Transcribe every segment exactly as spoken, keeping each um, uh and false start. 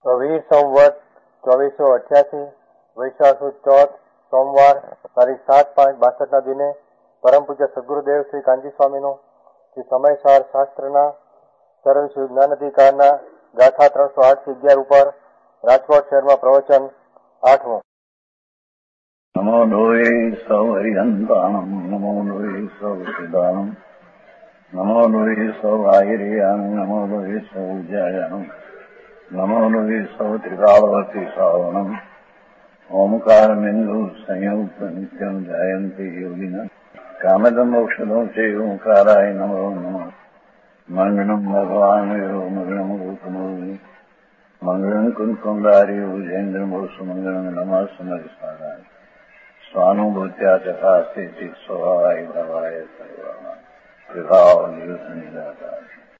વીર સંવત ચોવીસો અઠ્યાસી વૈશાખ સુદ ચોથ સોમવાર તારીખ સાત પાંચ બાસઠના દિને પરમ પૂજ્ય સદગુરુદેવ શ્રી કાંજી સ્વામીનું શ્રી સમયસાર શાસ્ત્રના સર્વ વિજ્ઞાન અધિકારના ગાથા ત્રણસો આઠ થી અગિયાર ઉપર રાજકોટ શહેરમાં પ્રવચન આઠમું. નમો લોહે સૌ હરિહંતાણમ નમો લોહે સૌ સિદ્ધાણમ નમો લોહે સૌ આહિર્યાન નમો લોહે સૌ જયાનમ નમો લોહે સૌ ત્રિકાળવતી શ્રાવણમ ઓમકાર બિંદુ સંયુક્ત નિત્યમ જયંતિ યોગિના કામદમ મોક્ષદો છે ઓંકારાય નમો નમઃ મંગળમ ભગવાન મંગળમ ગોતમોની મંગળમ કુંકુંદારી ઉજેન્દ્ર મોસુ મંગળમ નમઃ સમરિસારાય સ્વાનુભૂત્યા તથા સ્થિતિ સ્વભાવાય ભવાય સર્વમાં વિભાવ નિયુદ્ધ નિરાકાર.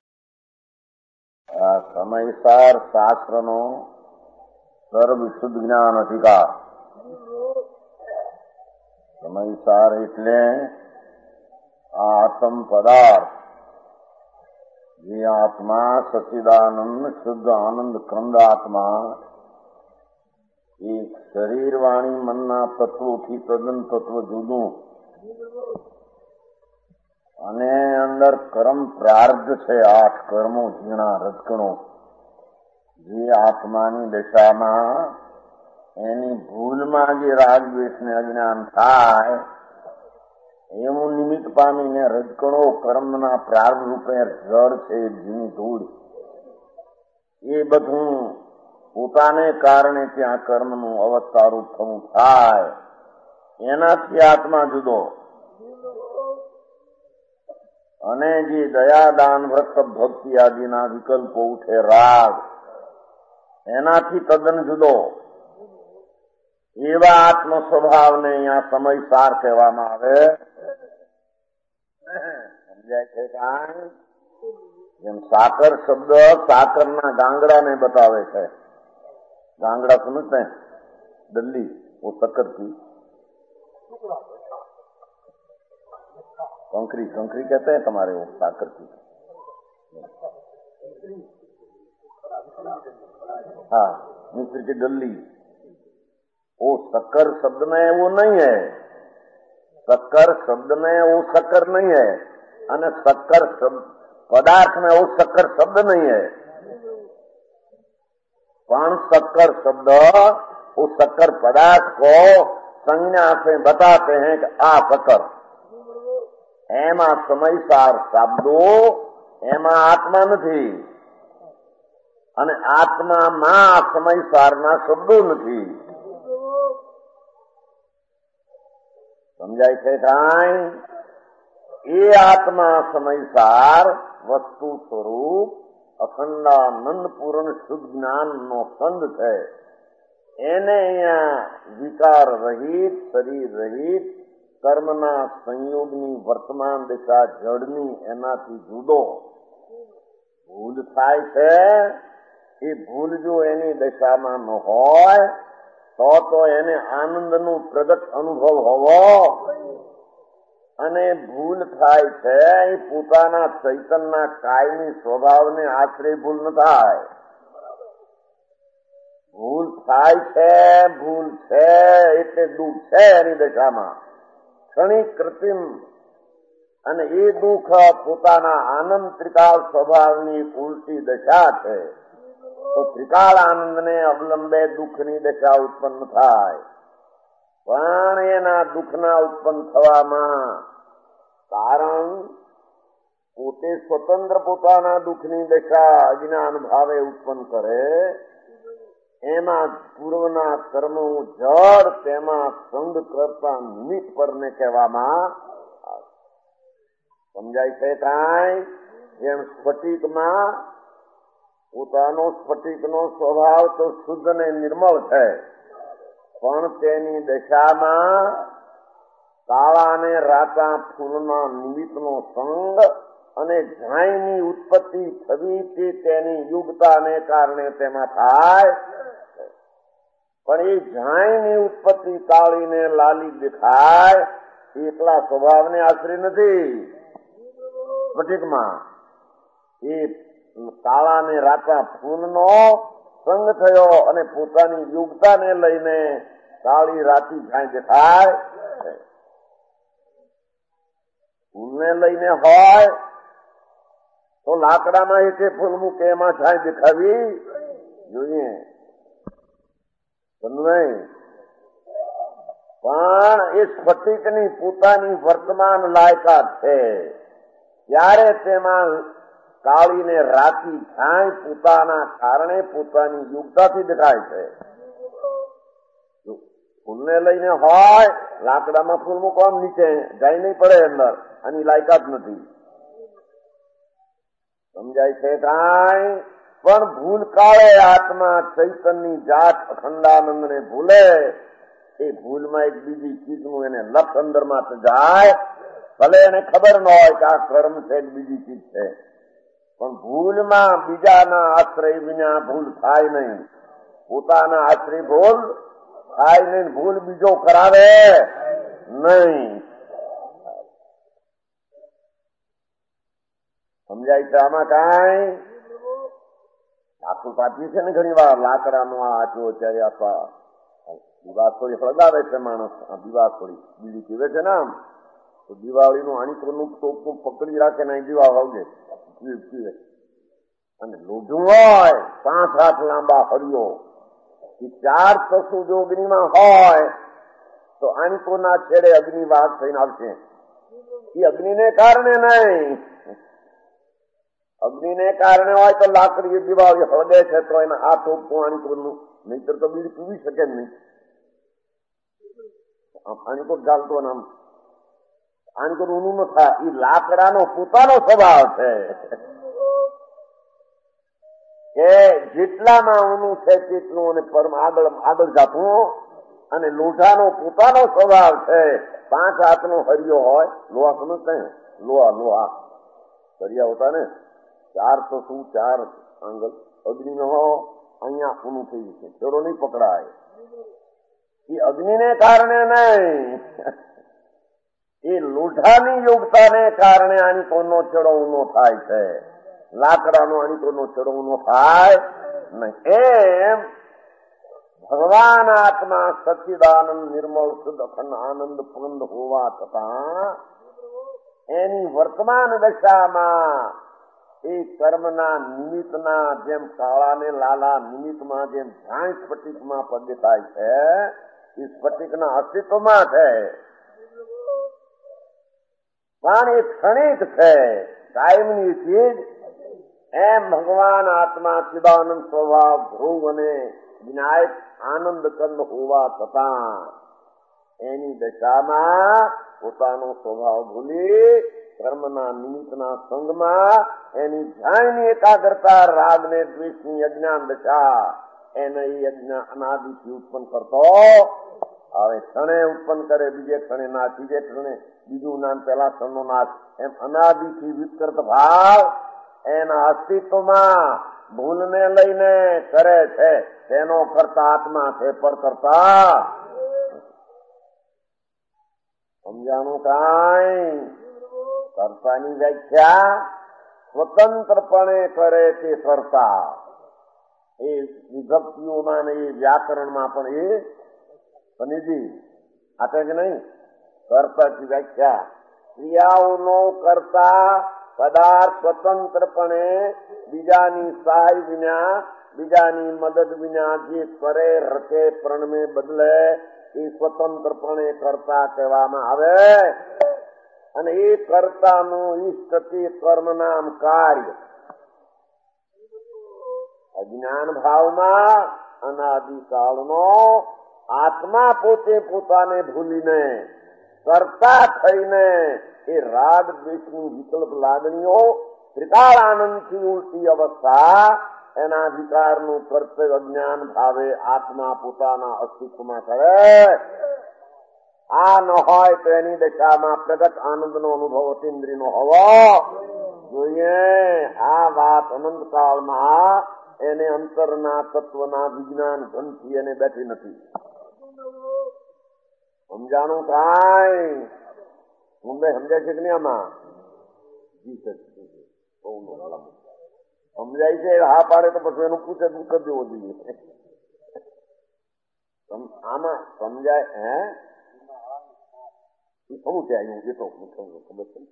આ સમયસાર શાસ્ત્રનો સર્વ શુદ્ધ જ્ઞાન અધિકાર. સમયસાર એટલે આ આત્મ પદાર્થ જે આત્મા સચિદાનંદ શુદ્ધ આનંદ કંદ આત્મા એક શરીર વાણી મનના તત્વોથી તદ્દન તત્વ જુદું અને અંદર કર્મ પ્રાર્ધ છે. આઠ કર્મો ઝીણા રજકણો જે આત્માની દશામાં એની ભૂલમાં જે રાગ દ્વેષ ને અજ્ઞાન થાય એવું નિમિત્ત પામીને રજકણો કર્મના પ્રાર્ધ રૂપે જળ છે, ઝીણી ધૂળ, એ બધું પોતાને કારણે ત્યાં કર્મનું અવતારું થવું થાય એનાથી આત્મા જુદો. અને જે દયા દાન વ્રત ભક્તિ આદિના વિકલ્પો ઉઠે રાગ એનાથી તદ્દન જુદો. એવા આત્મ સ્વભાવને અહીંયા સમયસાર કહેવામાં આવે. સમજાય છે કાંઈ? જેમ સાકર શબ્દ સાકરના ગાંગડાને બતાવે છે. गांगड़ा समझते हैं, दल्ली वो शक्कर की कंकरी कंकरी कहते हैं तुम्हारे वो साकर की. हाँ, मिस्र की डल्ली वो शक्कर शब्द में वो नहीं है. शक्कर शब्द में वो शक्कर नहीं है અને शक्कर शब्द पदार्थ में वो शक्कर शब्द नहीं है. पण शक्कर शब्द उस शक्कर पदार्थ को संज्ञा से बताते हैं कि आ शक्कर. एमा समयसार शब्दो एमा आत्मा नहीं અને આત્મામાં સમયસારના શબ્દો નથી. સમજાય છે કાંઈ? એ આત્મા સમયસાર વસ્તુ સ્વરૂપ અખંડાનંદ પૂર્ણ શુદ્ધ જ્ઞાનનો કંદ છે. એને અહીંયા વિકાર રહિત, શરીર રહિત, કર્મના સંયોગની વર્તમાન દિશા જડની એનાથી જુદો. ભૂલ થાય છે એ ભૂલ જો એની દશામાં ન હોય તો તો એને આનંદનું પ્રગટ અનુભવ હોવો. અને ભૂલ થાય છે એ પોતાના ચૈતનના કાયમી સ્વભાવને આશરે ભૂલ ન થાય. ભૂલ થાય છે, ભૂલ છે એટલે દુઃખ છે એની દશામાં ક્ષણિક કૃત્રિમ, અને એ દુઃખ પોતાના આનંદ ત્રિકાળ સ્વભાવની એક ઉલટી દશા છે. તો ત્રિકાળ આનંદને અવલંબે દુઃખની દશા ઉત્પન્ન થાય. પણ એના દુઃખના ઉત્પન્ન થવામાં કારણ પોતે સ્વતંત્ર પોતાના દુઃખની દશા અજ્ઞાન ભાવે ઉત્પન્ન કરે. એમાં પૂર્વના કર્મો જડ તેમાં સંગ કરતા નિમિત્ત પરને કહેવામાં. સમજાય છે કાંઈ? જેમ સ્ફટિકમાં પોતાનો સ્ફટિકનો સ્વભાવ તો શુદ્ધ ને નિર્મળ છે, પણ તેની દશામાં કાળા ને રાતા ફૂલના નિમિત્તનો સંગ અને ઝાયની ઉત્પત્તિ થવી તે તેની યુગતાને કારણે તેમાં થાય. પણ એ ઝાયની ઉત્પત્તિ કાળીને લાલી દેખાય એટલા સ્વભાવને આશરે નથી. સ્ફટિકમાં એ કાળા ને રાતા ફૂલનો સંગ થયો અને પોતાની યોગ્યતાને લઈને કાળી રાતી છાંય દેખાય છે. ફૂલને લઈને હોય તો લાકડામાં એકે ફૂલ મૂકે એમાં છાંય દેખાવી જોઈએ નહીં. પણ એ સ્ફટિકની પોતાની વર્તમાન લાયકાત છે. ત્યારે તેમાં કાળીને રાતી છાંય પોતાના કારણે પોતાની યોગ્યતાથી દેખાય છે. ફૂલને લઈને હોય લાકડામાં ફૂલ મૂકવા નીચે જાય નહીં પડે અંદર, આની લાયકાત નથી. સમજાય છે કાંઈ? પણ ભૂલકાળે આત્મા ચૈતનની જાત અખંડાનંદને ભૂલે, એ ભૂલમાં એક બીજી ચીજનું એને લક્ષ અંદરમાં જાય. ભલે એને ખબર ન હોય કે આ કર્મ છે બીજી ચીજ છે, પણ ભૂલમાં બીજાના આશ્રય વિના ભૂલ થાય નહીં. પોતાના આશ્રય ભૂલ થાય નહીં, ભૂલ બીજો કરાવે નહીં. સમજાય છે આમાં કાંઈ? આખું પાછી છે ને ઘણી વાર લાકડાનો આ આટલો ત્યારે અથવા દીવા થોડી હળગાવે છે માણસ. આ દીવા થોડી બીડી પીવે છે ને આમ, તો દિવાળીનું આણીકોનું ટોપનું પકડી રાખે ને દીવા વાવજે પીવે. અને લોઢું હોય પાંચ હાથ લાંબા હરિયો, એ ચાર ચસુ જો અગ્નિમાં હોય તો આણીકોના છેડે અગ્નિ વાઘ થઈને આવશે. એ અગ્નિને કારણે નહીં, અગ્નિને કારણે હોય તો લાકડી દિવાળી હળગે છે તો એના આ ટોપનું આણીકોનું, નહીતર તો બીડી પીવી શકે જ નહીં. આણીકોટ ચાલતો ને આમ આણીકોટ ઊનું ન થાય. એ લાકડાનો પોતાનો સ્વભાવ છે કે જેટલામાં ઊનું છે તેટલું અને પરમ આગળ આગળ જાતું. અને લોઢાનો પોતાનો સ્વભાવ છે. પાંચ હાથનો હરિયો હોય, લોહા સમજતા ને, લોહા લોહા હરિયા હોતા ને, ચાર તો શું ચાર આંગલ અગ્નિ નો હો, અહીંયા ઊનું થઈ જશે, ચડો નહીં પકડાય. એ અગ્નિને કારણે નહીં, એ લોઢાની યોગ્યતાને કારણે આણીકોનો છેડો ઊનો થાય છે. લાકડાનો આણીકોનો છેડો ઊનો થાય નહીં. એમ ભગવાન આત્મા સચ્ચિદાનંદ નિર્મળ શુદ્ધ અખંડ આનંદ પૂર્ણ હોવા છતાં એની વર્તમાન દશામાં એ કર્મના નિમિત્તના જેમ કાળાને લાલા નિમિત્તમાં જેમ જાણ સ્ફટિકમાં પદ થાય છે, એ સ્ફટિકના અસ્તિત્વમાં છે. પણ એ ક્ષણિક છે, કાયમની ચીજ. એમ ભગવાન આત્મા ચિદાનંદ સ્વભાવ ધ્રુવ અને વિનાયક આનંદ કંદ હોવા છતાં એની દશામાં પોતાનો સ્વભાવ ભૂલી કર્મના નિમિત્તના સંગમાં એની ધ્યાનની એકાગ્રતા રાગને દ્વેષની અજ્ઞાન દશા એને એ અનાદિથી ઉત્પન્ન કરતો. હવે ક્ષણે ઉત્પન્ન કરે, બીજે ક્ષણે નાશ, બીજે ક્ષણે બીજું નામ, પેલા ક્ષણનો નાશ. એમ અનાદિથી વિસ્તૃત ભાવ એના અસ્તિત્વમાં ભૂલને લઈને કરે છે. તેનો કરતા આત્મા છે, પર કરતા સમજાણું કાંઈ? કર્તાની વ્યાખ્યા સ્વતંત્રપણે કરે તે કર્તા. એ વિભક્તિઓમાં ને એ વ્યાકરણમાં પણ એ બનીજી આપે કે નહીં? કર્તાની વ્યાખ્યા ક્રિયાઓનો કરતા પદાર્થ સ્વતંત્રપણે બીજાની સહાય વિના, બીજાની મદદ વિના જે કરે, રચે, પ્રણમે, બદલે એ સ્વતંત્રપણે કરતા કહેવામાં આવે. અને એ કર્તાનું ઈષ્ટથી કર્મ નામ કાર્ય. અજ્ઞાન ભાવમાં અનાદિકાળનો આત્મા પોતે પોતાને ભૂલીને કરતા થઈને એ રાગ દ્વેષની વિકલ્પ લાગણીઓ ત્રિકાળ આનંદથી ઉલટી અવસ્થા એના વિકારનું કર્તવ્ય અજ્ઞાન ભાવે આત્મા પોતાના અસ્તિત્વમાં કરે. આ ન હોય તો એની દશામાં પ્રગટ આનંદનો અનુભવ અતિન્દ્રિયનો હોવો જોઈએ. આ વાત અનંતકાળમાં એને અંતરના તત્વના વિજ્ઞાન ઘનથી એને બેઠી નથી. સમજાણું કાંઈ? મુંબઈ સમજાય છે કે નહીં આમાં? જી સર, સમજાય છે? હા પાડે તો પછી એનું પૂછે દુઃખ જ દેવો જોઈએ. આમાં સમજાય? હે શું છે એ તો ખબર છે.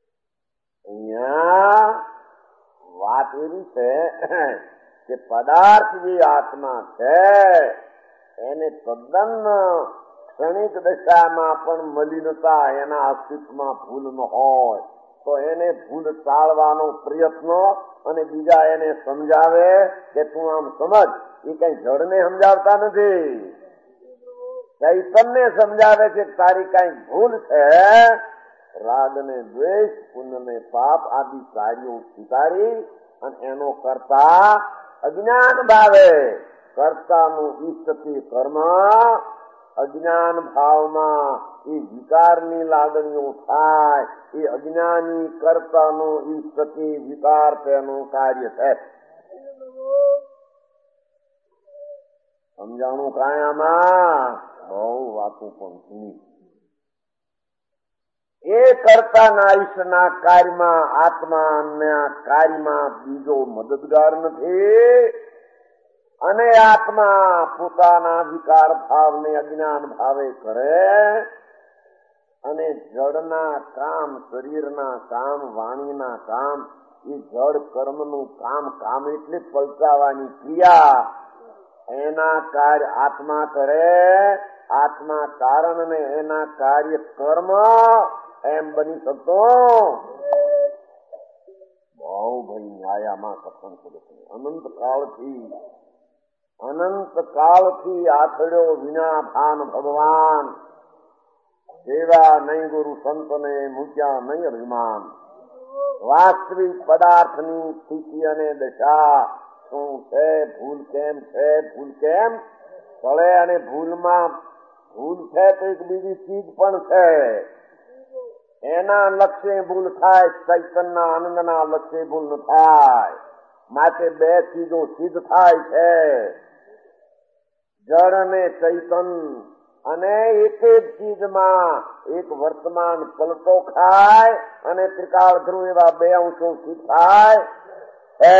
અહીંયા વાત એવી છે કે પદાર્થ જે આત્મા છે એને તદ્દન ક્ષણિક દશામાં પણ મલિનતા એના અસ્તિત્વમાં ભૂલ ન હોય તો એને ભૂલ ટાળવાનો પ્રયત્ન અને બીજા એને સમજાવે કે તું આમ સમજ. એ કઈ જડને સમજાવતા નથી, ચૈતન્ય સમજાવે છે કે તારી કઈ ભૂલ છે. રાગ ને દ્વેષ, પુણ્ય ને પાપ આદિ કાર્યો સ્વીકારી અને એનો કરતા અજ્ઞાન ભાવે કર્તાનું ઈષ્ટથી કર્મ, અજ્ઞાન ભાવમાં એ વિકારની લાગણીઓ થાય, એ અજ્ઞાની કર્તાનું ઈષ્ટથી વિકાર તેનું કાર્ય છે. સમજાણું કાંઈ આમાં? બહુ વાતો પણ સુની. એ કર્તાના ઈષ્ટના કાર્યમાં આત્માના કાર્યમાં બીજો મદદગાર નથી અને આત્મા પોતાના વિકાર ભાવને અજ્ઞાન ભાવે કરે અને જડના કામ, શરીરના કામ, વાણીના કામ, એ જડ કર્મનું કામ, કામ એટલે પલટાવાની ક્રિયા, એના કાર્ય આત્મા કરે. આત્મા કારણ ને એના કાર્ય કર્મ એમ બની શકતો બહુ ભાઈ ન્યાયામાં કથન કરે છે. અનંત કાળથી અનંત કાળથી આથડ્યો વિના ભાન ભગવાન, સેવા નહીં ગુરુ સંતને મૂક્યા નહીં અભિમાન. વાસ્તવિક પદાર્થની સ્થિતિ અને દશા શું છે, ભૂલ કેમ છે, ભૂલ કેમ ચડે અને ભૂલમાં ભૂલ છે તો એક બીજી ચીજ પણ છે. એના લક્ષ્ય ભૂલ થાય, ચૈતનના આનંદના લક્ષ્ય ભૂલ ન થાય. માટે બે ચીજો સિદ્ધ થાય છે, જળ અને ચૈતન. અને એક એક ચીજમાં એક વર્તમાન પલટો ખાય અને ત્રિકાળ ધ્રુવ એવા બે અંશો સિદ્ધ થાય છે.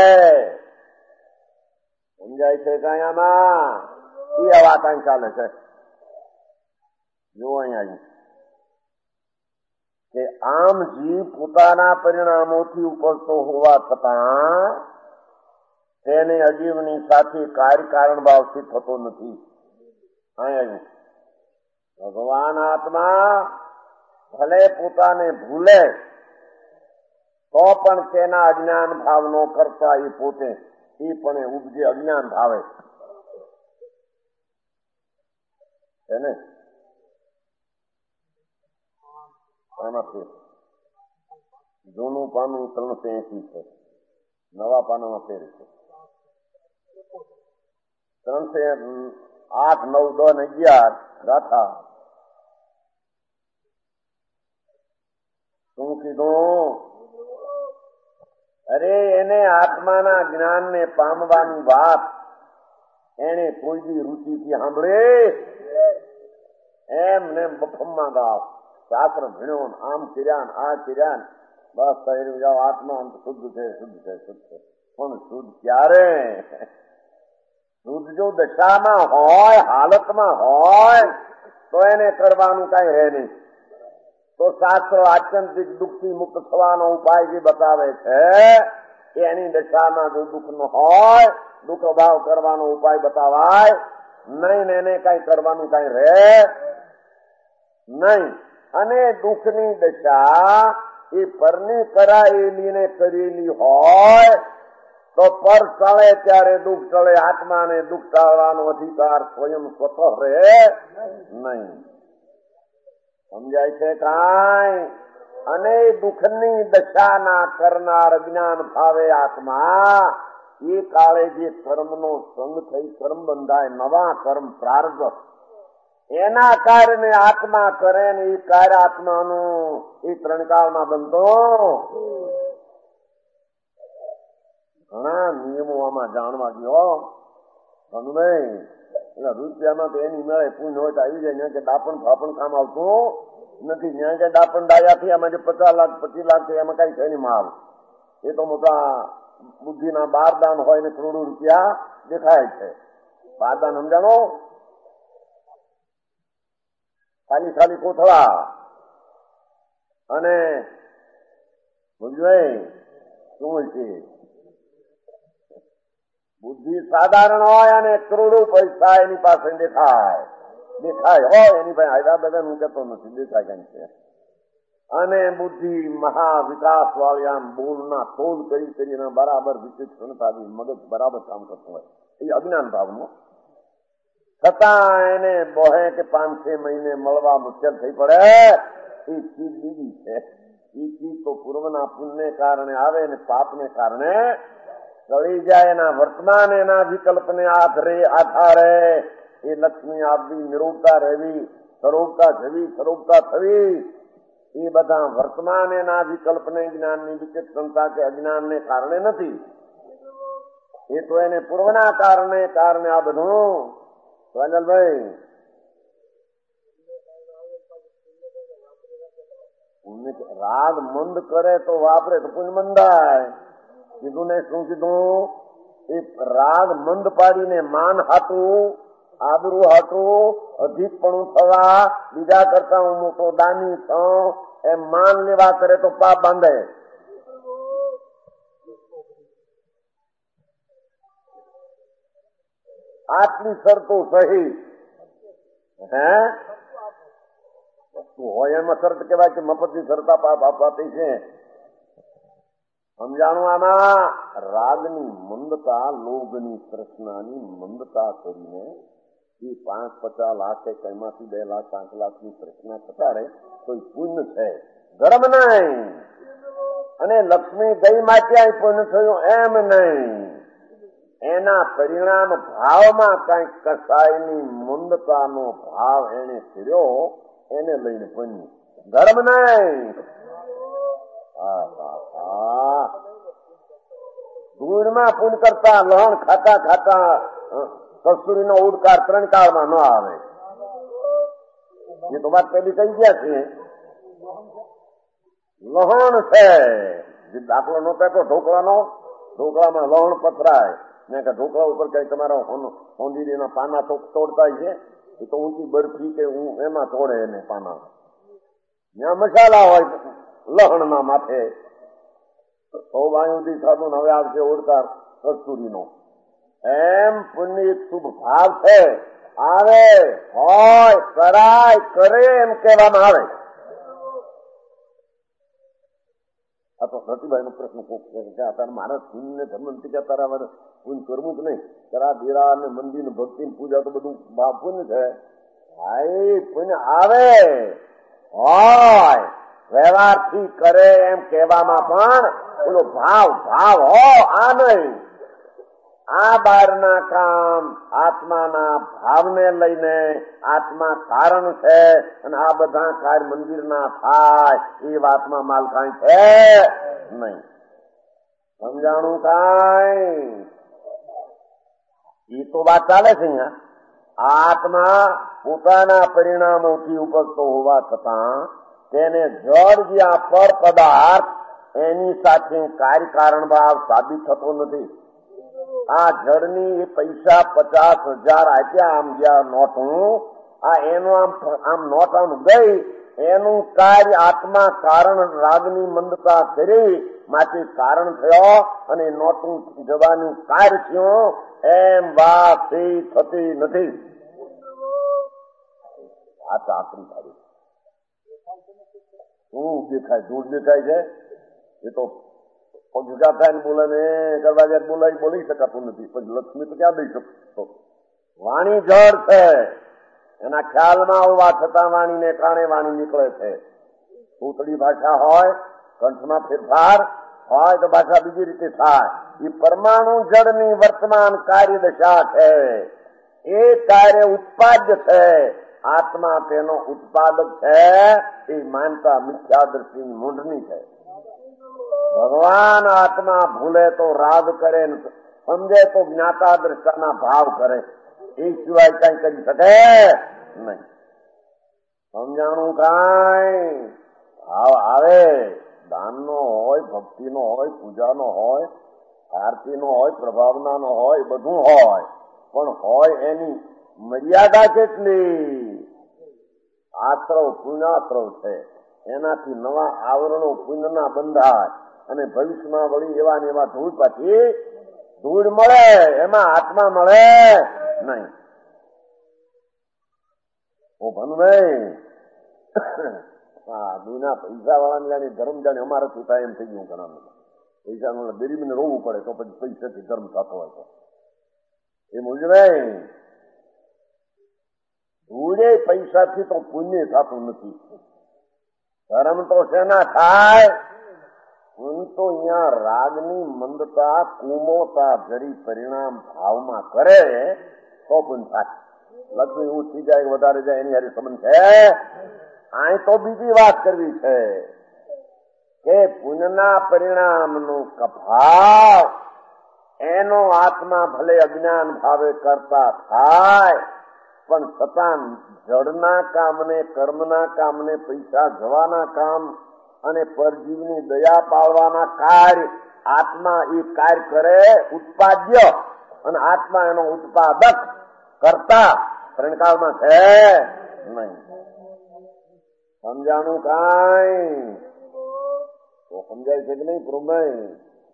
સમજાય છે કયામાં? એ વાત અહીં ચાલે છે. જો અહીંયા કે આમ જીવ પોતાના પરિણામોથી ઉપજતો હોવા છતાં તેને અજીવની સાથે કાર્ય કારણ ભાવથી થતો નથી. અહીંયા ભગવાન આત્મા ભલે પોતાને ભૂલે તો પણ તેના અજ્ઞાન ભાવનો કરતા એ પોતે એ પણ ઉપજે અજ્ઞાન ભાવે છે ને. એમાંથી જૂનું પાનું ત્રણસો એસી છે, નવા પાનામાં તેર છે. ત્રણસો આઠ નવ દસ ને અગિયાર ગાથા. શું કીધું? અરે એને આત્માના જ્ઞાનને પામવાની વાત એને કોઈ બી રુચિથી સાંભળે એમ ને બફમમાં ગાવ. શાસ્ત્ર ભણ્યો આમ કર્યા આ કર્યા બસ થઈ જાઓ, આત્મા શુદ્ધ છે, શુદ્ધ છે, શુદ્ધ છે. પણ શુદ્ધ ક્યારે? શુદ્ધ જો દશામાં હોય, હાલતમાં હોય તો એને કરવાનું કઈ રહે નહીં. તો શાસ્ત્રો આત્યંતિક દુઃખથી મુક્ત થવાનો ઉપાય જે બતાવે છે એની દશામાં જો દુઃખ ન હોય, દુઃખ અભાવ કરવાનો ઉપાય બતાવાય નહીં ને એને કઈ કરવાનું કઈ રહે નહીં. અને દુઃખની દશા એ પરની કરાયેલી ને કરેલી હોય તો પર ટળે ત્યારે દુઃખ ટળે. આત્માને દુઃખ ટાળવાનો અધિકાર સ્વયં સ્વતઃ રહે નહીં. સમજાય છે કાંઈ? અને દુઃખની દશાના કરનાર જ્ઞાન ભાવે આત્મા એ કાળે જે કર્મનો સંગ થઈ કર્મ બંધાય, નવા કર્મ પ્રારબ્ધ, એના કારણે આત્મા કરે ને એ કાર્ય આત્માનું એ ત્રણ કાળમાં બનતો. ઘણા નિયમો આમાં જાણવા ગયો ઘણું નહીં. એટલે રૂપિયામાં તો એની મળે પૂન હોય તો આવી જાય. ત્યાં કે દાપણ ફાપણ કામ આવતું નથી. ત્યાં કે દાપણ ડાયા થી એમાં જે પચાસ લાખ પચીસ લાખ છે એમાં કઈ છે નહીં માલ. એ તો મોટા બુદ્ધિના બારદાન હોય ને કરોડો રૂપિયા દેખાય છે. બારદાન સમજાણો? ખાલી ખાલી કોથળા અને શું છે? બુદ્ધિ સાધારણ હોય અને કરોડો પૈસા એની પાસે દેખાય દેખાય હોય એની પાસે આવ્યા બધા હું કહેતો નથી, દેખાય કેમ છે. અને બુદ્ધિ મહાવિકાસ વાળી આમ બોલના તોલ કરી કરીને બરાબર વિચક્ષણતાથી મગજ બરાબર કામ કરતું હોય એ અજ્ઞાન ભાવનો, છતાં એને બોહે કે પાંચ છ મહિને મળવા મુશ્કેલ થઈ પડે એ ચીજ બીજી છે. એ ચીજ તો પૂર્વના પુણ્યને કારણે આવે ને પાપને કારણે ચડી જાય. એના વર્તમાન એના વિકલ્પને આધારે આધારે એ લક્ષ્મી આપવી, નિરોગતા રહેવી, સરોગતા જવી, સરોગતા થવી, એ બધા વર્તમાન એના વિકલ્પને જ્ઞાનની વિચક્ષણતા કે અજ્ઞાનને કારણે નથી. એ તો એને પૂર્વના કારણે કારણે આ બધું. સોનલભાઈ, રાગ મંદ કરે તો વાપરે તો પુણ્ય મંદાય. કીધું ને શું કીધું? એ રાગ મંદ પાડીને માન હાટું, આબરૂ હાટું, અધિકપણું થવા, બીજા કરતા હું મોટો દાની થઉં એમ માન લેવા કરે તો પાપ બાંધે. આટલી શરતો સહી હે વસ્તુ હોય એમાં શરત કહેવાય કે મફતની શરતા પાપ આપવાતી છે. સમજાણું? આમાં રાગની મંદતા, લોભની તૃષ્ણાની મંદતા કરીને એ પાંચ પચાસ લાખ કે કઈમાંથી બે લાખ પાંચ લાખની તૃષ્ણા થતા તો પુણ્ય છે, ધર્મ નહીં. અને લક્ષ્મી ગઈ માટે પુણ્ય થયું એમ નહીં. એના પરિણામ ભાવમાં કઈક કસાયની મંદતાનો ભાવ એને ફેર્યો, એને લઈને પુણ્ય, ધર્મ નહીં. ધૂળમાં પુણ્ય કરતા લહણ ખાતા ખાતા કસ્તુરીનો ઉડકાર ત્રણ કાળમાં ન આવે. એ તો વાત પેલી કહી ગયા છે. લહણ છે જે દાખલો નતો આપ્યો ઢોકળાનો, ઢોકળામાં લહણ પથરાય ને કે ઢોકળા ઉપર કઈ તમારા હોંદીના પાના તોડતા છે એ તો ઊંચી બરફી કે એમાં તોડે એને પાના. ત્યાં મસાલા હોય લહણના માથે તો વાયુથી ખાધું હવે આવશે ઓડકાર કસ્તુરીનો. એમ પુણ્ય એક શુભ ભાવ છે, આવે હોય કરાય કરે એમ કહેવામાં આવે. આ તો સતીભાઈ નો પ્રશ્ન કોક છે અત્યારે મારા પુણ્ય ધર્મ નથી કે તારા પુણ્ય કરવું જ નહીં. તારા દેરા ને મંદિર ભક્તિ પૂજા તો બધું ભાવ પુણ્ય છે. ભાઈ પુણ્ય આવે હોય વ્યવહારથી કરે એમ કહેવામાં પણ પેલો ભાવ ભાવ હો. આ નહીં, આ બહારના કામ આત્માના ભાવને લઈને આત્મા કારણ છે અને આ બધા કાર્ય મંદિરના થાય એ વાતમાં માલકાઈ છે નહીં. સમજાણું? કાંઈ એ તો વાત ચાલે છે. અહીંયા આત્મા પોતાના પરિણામોથી ઉપજતો હોવા છતાં તેને જળ જ્યાં પર પદાર્થ એની સાથે કાર્યકારણ ભાવ સાબિત થતો નથી. આ જળની એ પૈસા પચાસ હજાર આપ્યા આમ જ્યાં નોટું, આ એનું આમ આમ નોટ આમ ગઈ એનું કાર્ય આત્મા કારણ રાગની મંદતા કરી માટે કારણ થયો અને નોટું જવાનું કાર્ય થયું એમ વાત થતી નથી. આ તો આકરી થાય. શું દેખાય? દૂર દેખાય છે. એ તો જુદા થાય ને બોલે ને કરવા જાય બોલાય બોલી શકાતું નથી. પછી લક્ષ્મી તો ક્યાં દઈ શકતો? વાણી જળ છે, એના ખ્યાલમાં હોવા છતાં વાણીને કારણે વાણી નીકળે છે. સૂતળી ભાષા હોય, કંઠમાં ફેરફાર હોય તો ભાષા બીજી રીતે થાય. એ પરમાણુ જળની વર્તમાન કાર્ય દશા છે. એ કાર્ય ઉત્પાદ્ય છે, આત્મા તેનો ઉત્પાદક છે. એ માનતા મિથ્યા દ્રષ્ટિની મૂંઢની છે. ભગવાન આત્મા ભૂલે તો રાગ કરે, સમજે તો જ્ઞાતા દ્રષ્ટાના ભાવ કરે. એ સિવાય કઈ કરી શકે નહીં. સમજાણું? કાંઈ ભાવ આવે, દાનનો હોય, ભક્તિનો હોય, પૂજાનો હોય, ભારતીનો હોય, પ્રભાવનાનો હોય, બધું હોય, પણ હોય એની મર્યાદા કેટલી? આશ્રવ પુણ્યાશ્રવ છે, એનાથી નવા આવરણો પુણ્યના બંધાય અને ભવિષ્યમાં વળી એવા ને એવા ધૂળ પાછી ધૂળ મળે, એમાં આત્મા મળે નહીં. ઓ ભનભાઈ, હા દુના પૈસા વાળાને જાણે ધર્મ જાણે અમારાથી થાય એમ થઈ ગયું. ઘણા પૈસા ગરીબને રોવું પડે તો પછી પૈસાથી ધર્મ થતો હોય તો એ મુજબ ધૂળે પૈસાથી તો પુણ્ય થતું નથી. ધર્મ તો શેના થાય? હું તો અહીંયા રાગની મંદતા કુમોતા જરી પરિણામ ભાવમાં કરે તો પુણ્ય થાય. લક્ષ્મી ઉઠી જાય વધારે જાય એની હારી સંબંધ છે. અહીં તો બીજી વાત કરવી છે કે પુણ્યના પરિણામનું ભાવ એનો આત્મા ભલે અજ્ઞાન ભાવે કરતા થાય, પણ છતાં જળના કામને, કર્મના કામને, પૈસા જવાના કામ અને પરજીવની દયા પાળવાના કાર્ય આત્મા એ કાર્ય કરે ઉત્પાદ્ય, અને આત્મા એનો ઉત્પાદક કરતા ત્રણકાળમાં છે નહીં. સમજાણું કાંઈ? તો સમજાય છે કે નહીં પ્રભુભાઈ?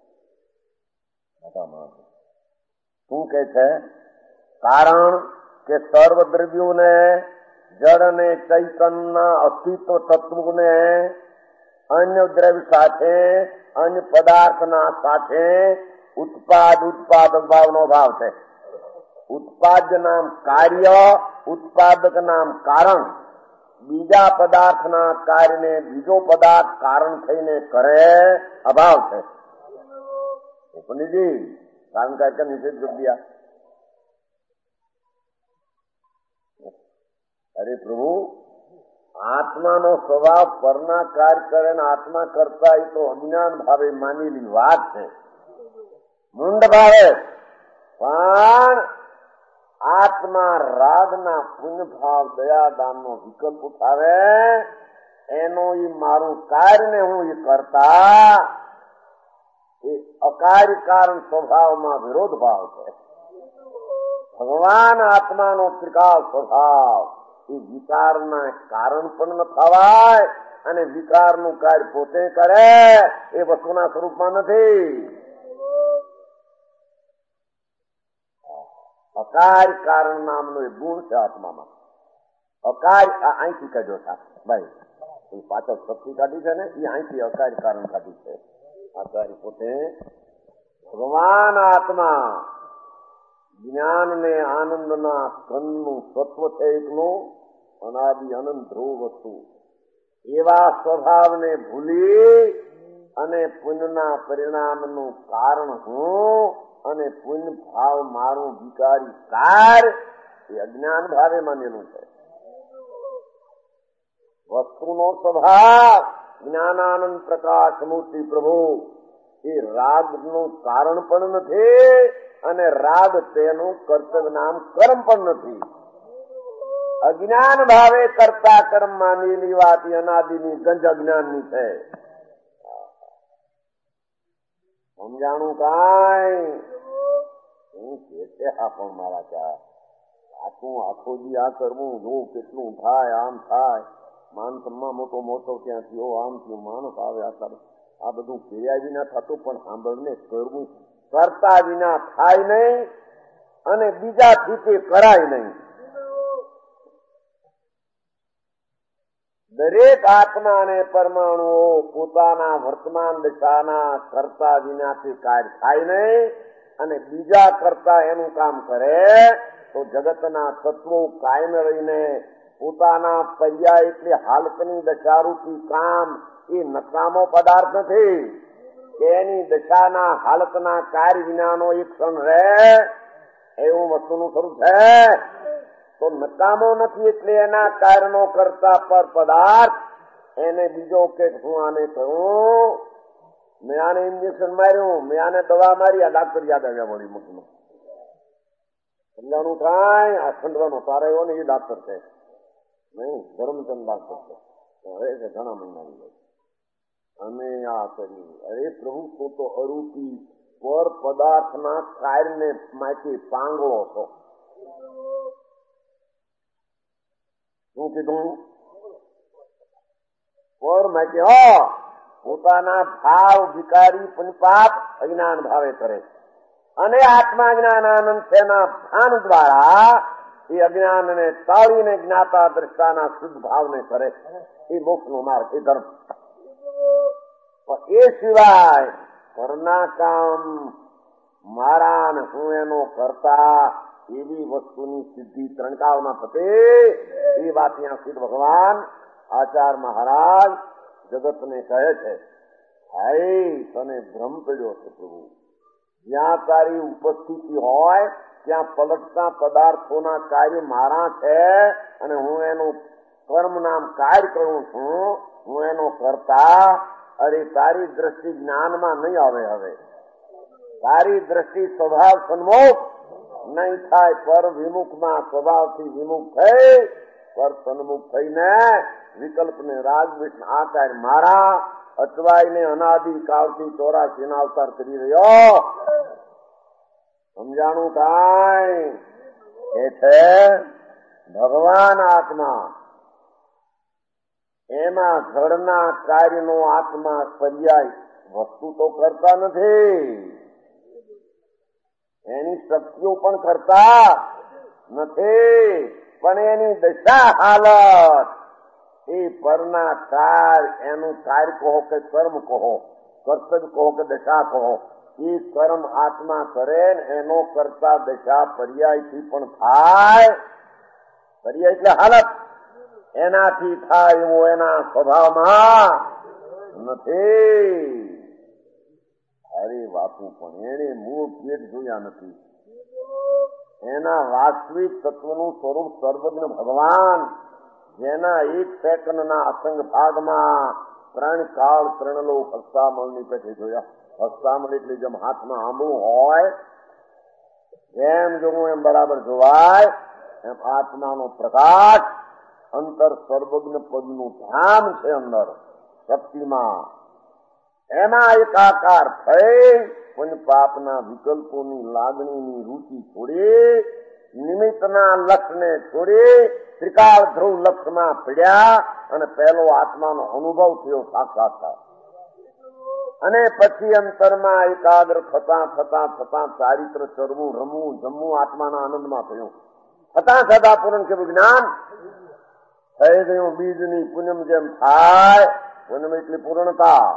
શું કે છે? કારણ કે સર્વ દ્રવ્યોને, જળ અને ચૈતનના અસ્તિત્વ તત્વને અન્ય દ્રવ્ય સાથે, અન્ય પદાર્થના સાથે ઉત્પાદ ઉત્પાદક ભાવનો ભાવ છે. ઉત્પાદ્ય નામ કાર્ય, ઉત્પાદક નામ કારણ. બીજા પદાર્થના કાર્યને બીજો પદાર્થ કારણ થઈને કરે અભાવ છે. પંડિતજી કારણ કાર્ય का निषेध कर दिया. અરે પ્રભુ, આત્માનો સ્વભાવ પરના કાર્ય કરે ને આત્મા કરતા એ તો અજ્ઞાન ભાવે માનેલી વાત છે, મુંડ ભાવે. પણ આત્મા રાગના પુણ્ય ભાવ દયાદાનનો વિકલ્પ ઉઠાવે, એનો એ મારું કાર્ય ને હું એ કરતા એ અકાર્ય કારણ સ્વભાવમાં વિરોધ ભાવ છે. ભગવાન આત્માનો ત્રિકાળ સ્વભાવ એ વિકારના કારણ પણ ન થવાય અને વિકારનું કાર્ય પોતે કરે એ વસ્તુના સ્વરૂપમાં નથી. અકાર્ય કારણ નામનો એ ગુણ છે આત્મામાં. અકાર્ય અહીંથી કાઢ્યો છે ભાઈ, કોઈ પાછળ શક્તિ કાઢી છે ને એ અહીંથી અકાર્ય કારણ કાઢી છે. આચાર્ય પોતે ભગવાન આત્મા જ્ઞાન ને આનંદના સ્કંદનું તત્વ છે એકનું, અનાદિ અનંત ધ્રુવ વસ્તુ. એવા સ્વભાવને ભૂલી અને પુણ્યના પરિણામનું કારણ હું અને પુણ્ય ભાવ મારું વિકારી કાર એ અજ્ઞાન ભાવે માનેલું છે. વસ્તુનો સ્વભાવ જ્ઞાનાનંદ પ્રકાશ મૂર્તિ પ્રભુ એ રાગનું કારણ પણ નથી અને રાગ તેનું કર્તવ્ય નામ કર્મ પણ નથી. અજ્ઞાન ભાવે કરતા કર્મ માનેલી વાત અનાદિની ગંજ અજ્ઞાનની છે. સમજાણું કાંઈ? હું કે હા પણ મારા ક્યાં આખું આખો દી આ કરવું, જોવું કેટલું થાય, આમ થાય, માન સન્માન મોટો મોટો ત્યાં થયો, આમ થયું, માણસ આવે આટલા, આ બધું કર્યા વિના થતું પણ સાંભળને કરવું કરતા વિના થાય નહીં અને બીજાથી તે કરાય નહીં. દરેક આત્મા અને પરમાણુઓ પોતાના વર્તમાન દશાના કરતા વિનાથી કાર્ય થાય નહીં અને બીજા કરતા એનું કામ કરે તો જગતના તત્વો કાયમ રહીને પોતાના પર્યાય એટલે હાલતની દશારૂપી કામ એ નકામો પદાર્થ નથી. એની દશાના હાલતના કાર્ય વિનાનો એક ક્ષણ રહે એવું વસ્તુનું સ્વરૂપ છે તો નકામો નથી. એટલે એના કાર્યનો કરતા પર પદાર્થ એને બીજો કે હું આને કહું, મેં આને ઇન્જેક્શન માર્યું, મેં આને દવા મારી, આ ડાક્ટર યાદ આવ્યા વળી મૂકનું સમજાણું કાંઈ? આ ખંડવાનો તારે એવો ને એ ડાક્ટર છે નહીં, ધર્મચંદ ડાક્ટર છે, હવે છે ઘણા મહિનાની અમે આ કરી. અરે પ્રભુ તો તો અરૂપી પર પદાર્થના કાર્યને માંથી પાંગળો છો. શું કીધું? પર માંથી હ પોતાના ભાવ વિકારી પુનપાપ અજ્ઞાન ભાવે કરે અને આત્મા જ્ઞાન આનંદ તેના ભાન દ્વારા એ અજ્ઞાનને ટાળીને જ્ઞાતા દ્રષ્ટાના શુદ્ધ ભાવને કરે. એ મોક્ષનો માર્ગ, એ ધર્મ. એ સિવાય કરના કામ મારા ને હું એનો કરતા એવી વસ્તુની સિદ્ધિ ત્રણકાળમાં થતે. એ વાત ત્યાં સિદ્ધ ભગવાન આચાર મહારાજ જગતને કહે છે, હાય તને ભ્રમ પડ્યો છે પ્રભુ. જ્યાં તારી ઉપસ્થિતિ હોય ત્યાં પલટતા પદાર્થોના કાર્ય મારા છે અને હું એનું કર્મ નામ કાર્ય કરું છું, હું એનો કરતા. અરે તારી દ્રષ્ટિ જ્ઞાનમાં નહીં આવે. હવે તારી દ્રષ્ટિ સ્વભાવ સન્મુખ નહીં થાય. પર વિમુખમાં સ્વભાવથી વિમુખ થઈ પર સન્મુખ થઈને વિકલ્પને રાગદ્વેષ આકાર મારા અચવાઈને અનાદિ કાળથી ચોરાશી ના અવતાર કરી રહ્યો. સમજાણું કાંઈ? એ છે ભગવાન આત્મા. એમાં જળના કાર્યનો આત્મા પર્યાય વસ્તુ તો કરતા નથી, એની શક્તિઓ પણ કરતા નથી, પણ એની દશા હાલત એ પરના કાર્ય, એનું કાર્ય કહો કે કર્મ કહો, કર્તવ્ય કહો કે દશા કહો, એ કર્મ આત્મા કરે ને એનો કરતા દશા પર્યાયથી પણ થાય. પર્યાય એટલે હાલત. એનાથી થાય એવું એના સ્વભાવમાં નથી. અરે બાપુ, પણ એને મૂળ પેટ જોયા નથી. એના વાસ્તવિક તત્વનું સ્વરૂપ સર્વજ્ઞ ભગવાન, જેના એક સેકન્ડના અસંગ ભાગમાં ત્રણ કાળ ત્રણ લોક હસ્તામળની પેટે જોયા. હસ્તામળ એટલે જેમ હાથમાં આંબળું હોય જેમ જોવું એમ બરાબર જોવાય, એમ આત્માનો પ્રકાશ અંતર સર્વજ્ઞ પદનું ધામ છે. અંદર શક્તિમાં એમાં એકાકાર થઈ પણ પાપના વિકલ્પોની લાગણીની રૂચિ છોડી, નિમિત્તના લક્ષને છોડી ત્રિકાળ ધ્રુવ લક્ષમાં પડ્યા અને પહેલો આત્માનો અનુભવ થયો સાક્ષાત્કાર. અને પછી અંતરમાં એકાગ્ર થતા થતા થતા ચારિત્ર ચરવું, રમવું, જમવું આત્માના આનંદમાં થયું. થતા થતા પૂર્ણ કેવું જ્ઞાન થઈ ગયું. બીજની પૂનમ જેમ થાય, પૂનમ એટલી પૂર્ણતા.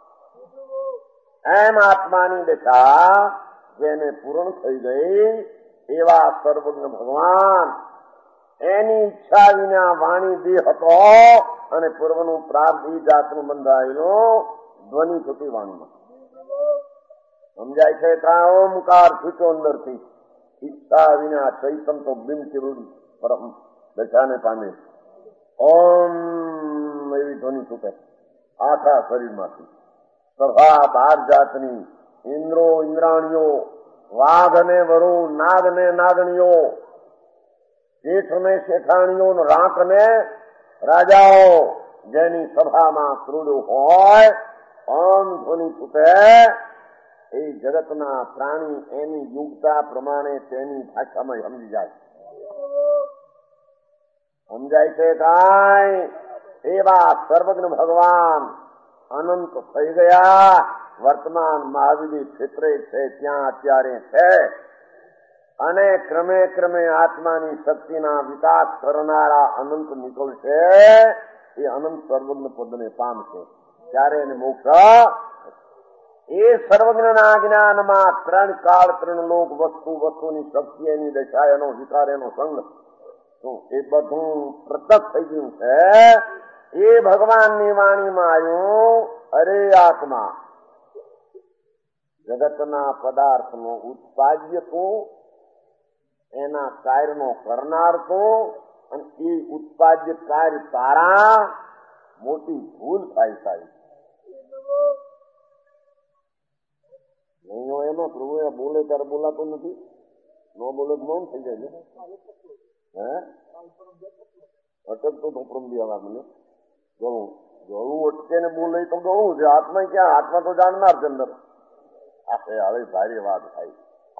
એમ આત્માની દશા જેને પૂર્ણ થઈ ગઈ એવા સર્વજ્ઞ ભગવાન, એની ઈચ્છા વિના વાણી દેહ હતો અને પૂર્વનું પ્રાપ્ત એ જાતનું બંધાયેલું ધ્વનિ થતી વાણીમાં. સમજાય છે? કા ઓમકાર છૂટો અંદરથી. ઈચ્છા વિના ચૈતન તો બિન કિરુડી પરમ દશાને પામે. ઓમ એવી ધ્વનિ છૂટે આખા શરીરમાંથી. સભા બાર જાતની, ઇન્દ્રો ઇન્દ્રાણીઓ, વાઘ ને વરુ, નાગ ને નાગણીઓ, શેઠ ને શેઠાણીઓ, રાંક ને રાજાઓ, જેની સભામાં ક્રૂડું હોય ઓમ ધ્વનિ છૂટે. એ જગતના પ્રાણી એની યુગતા પ્રમાણે તેની ભાષામાં સમજી જાય. સમજાય છે કાંઈ? એવા સર્વજ્ઞ ભગવાન અનંત થઈ ગયા. વર્તમાન મહાવિધિ ક્ષેત્રે છે ત્યાં અત્યારે છે. અને ક્રમે ક્રમે આત્માની શક્તિના વિકાસ કરનારા અનંત નીકળશે. એ અનંત સર્વજ્ઞ પદને પામશે. ત્યારે એને મોક્ષ. એ સર્વજ્ઞના જ્ઞાનમાં ત્રણ કાળ ત્રણ લોક, વસ્તુ વસ્તુની શક્તિ, એની દશા, એનો વિકાર, એનો સંગ, એ બધું પ્રત્યક્ષ થઈ ગયું છે. એ ભગવાનની વાણીમાં આવ્યું. અરે આત્મા, જગતના પદાર્થનો ઉત્પાદ્ય તું, એના કાર્યનો કરનાર તું, અને એ ઉત્પાદ્ય કાર્ય તારા મોટી ભૂલ થાય સાહેબ. નહીં એમાં પ્રભુ બોલે ત્યારે બોલાતો નથી, ન બોલે મૌન થઈ જાય છે. હે અટકતો તો પ્રમદિયા મને ગળું ગળું અટકે ને બોલે તો ગળું છે. આત્મા ક્યાં? આત્મા તો જાણનાર છે અંદર. હવે ભારી વાત થાય.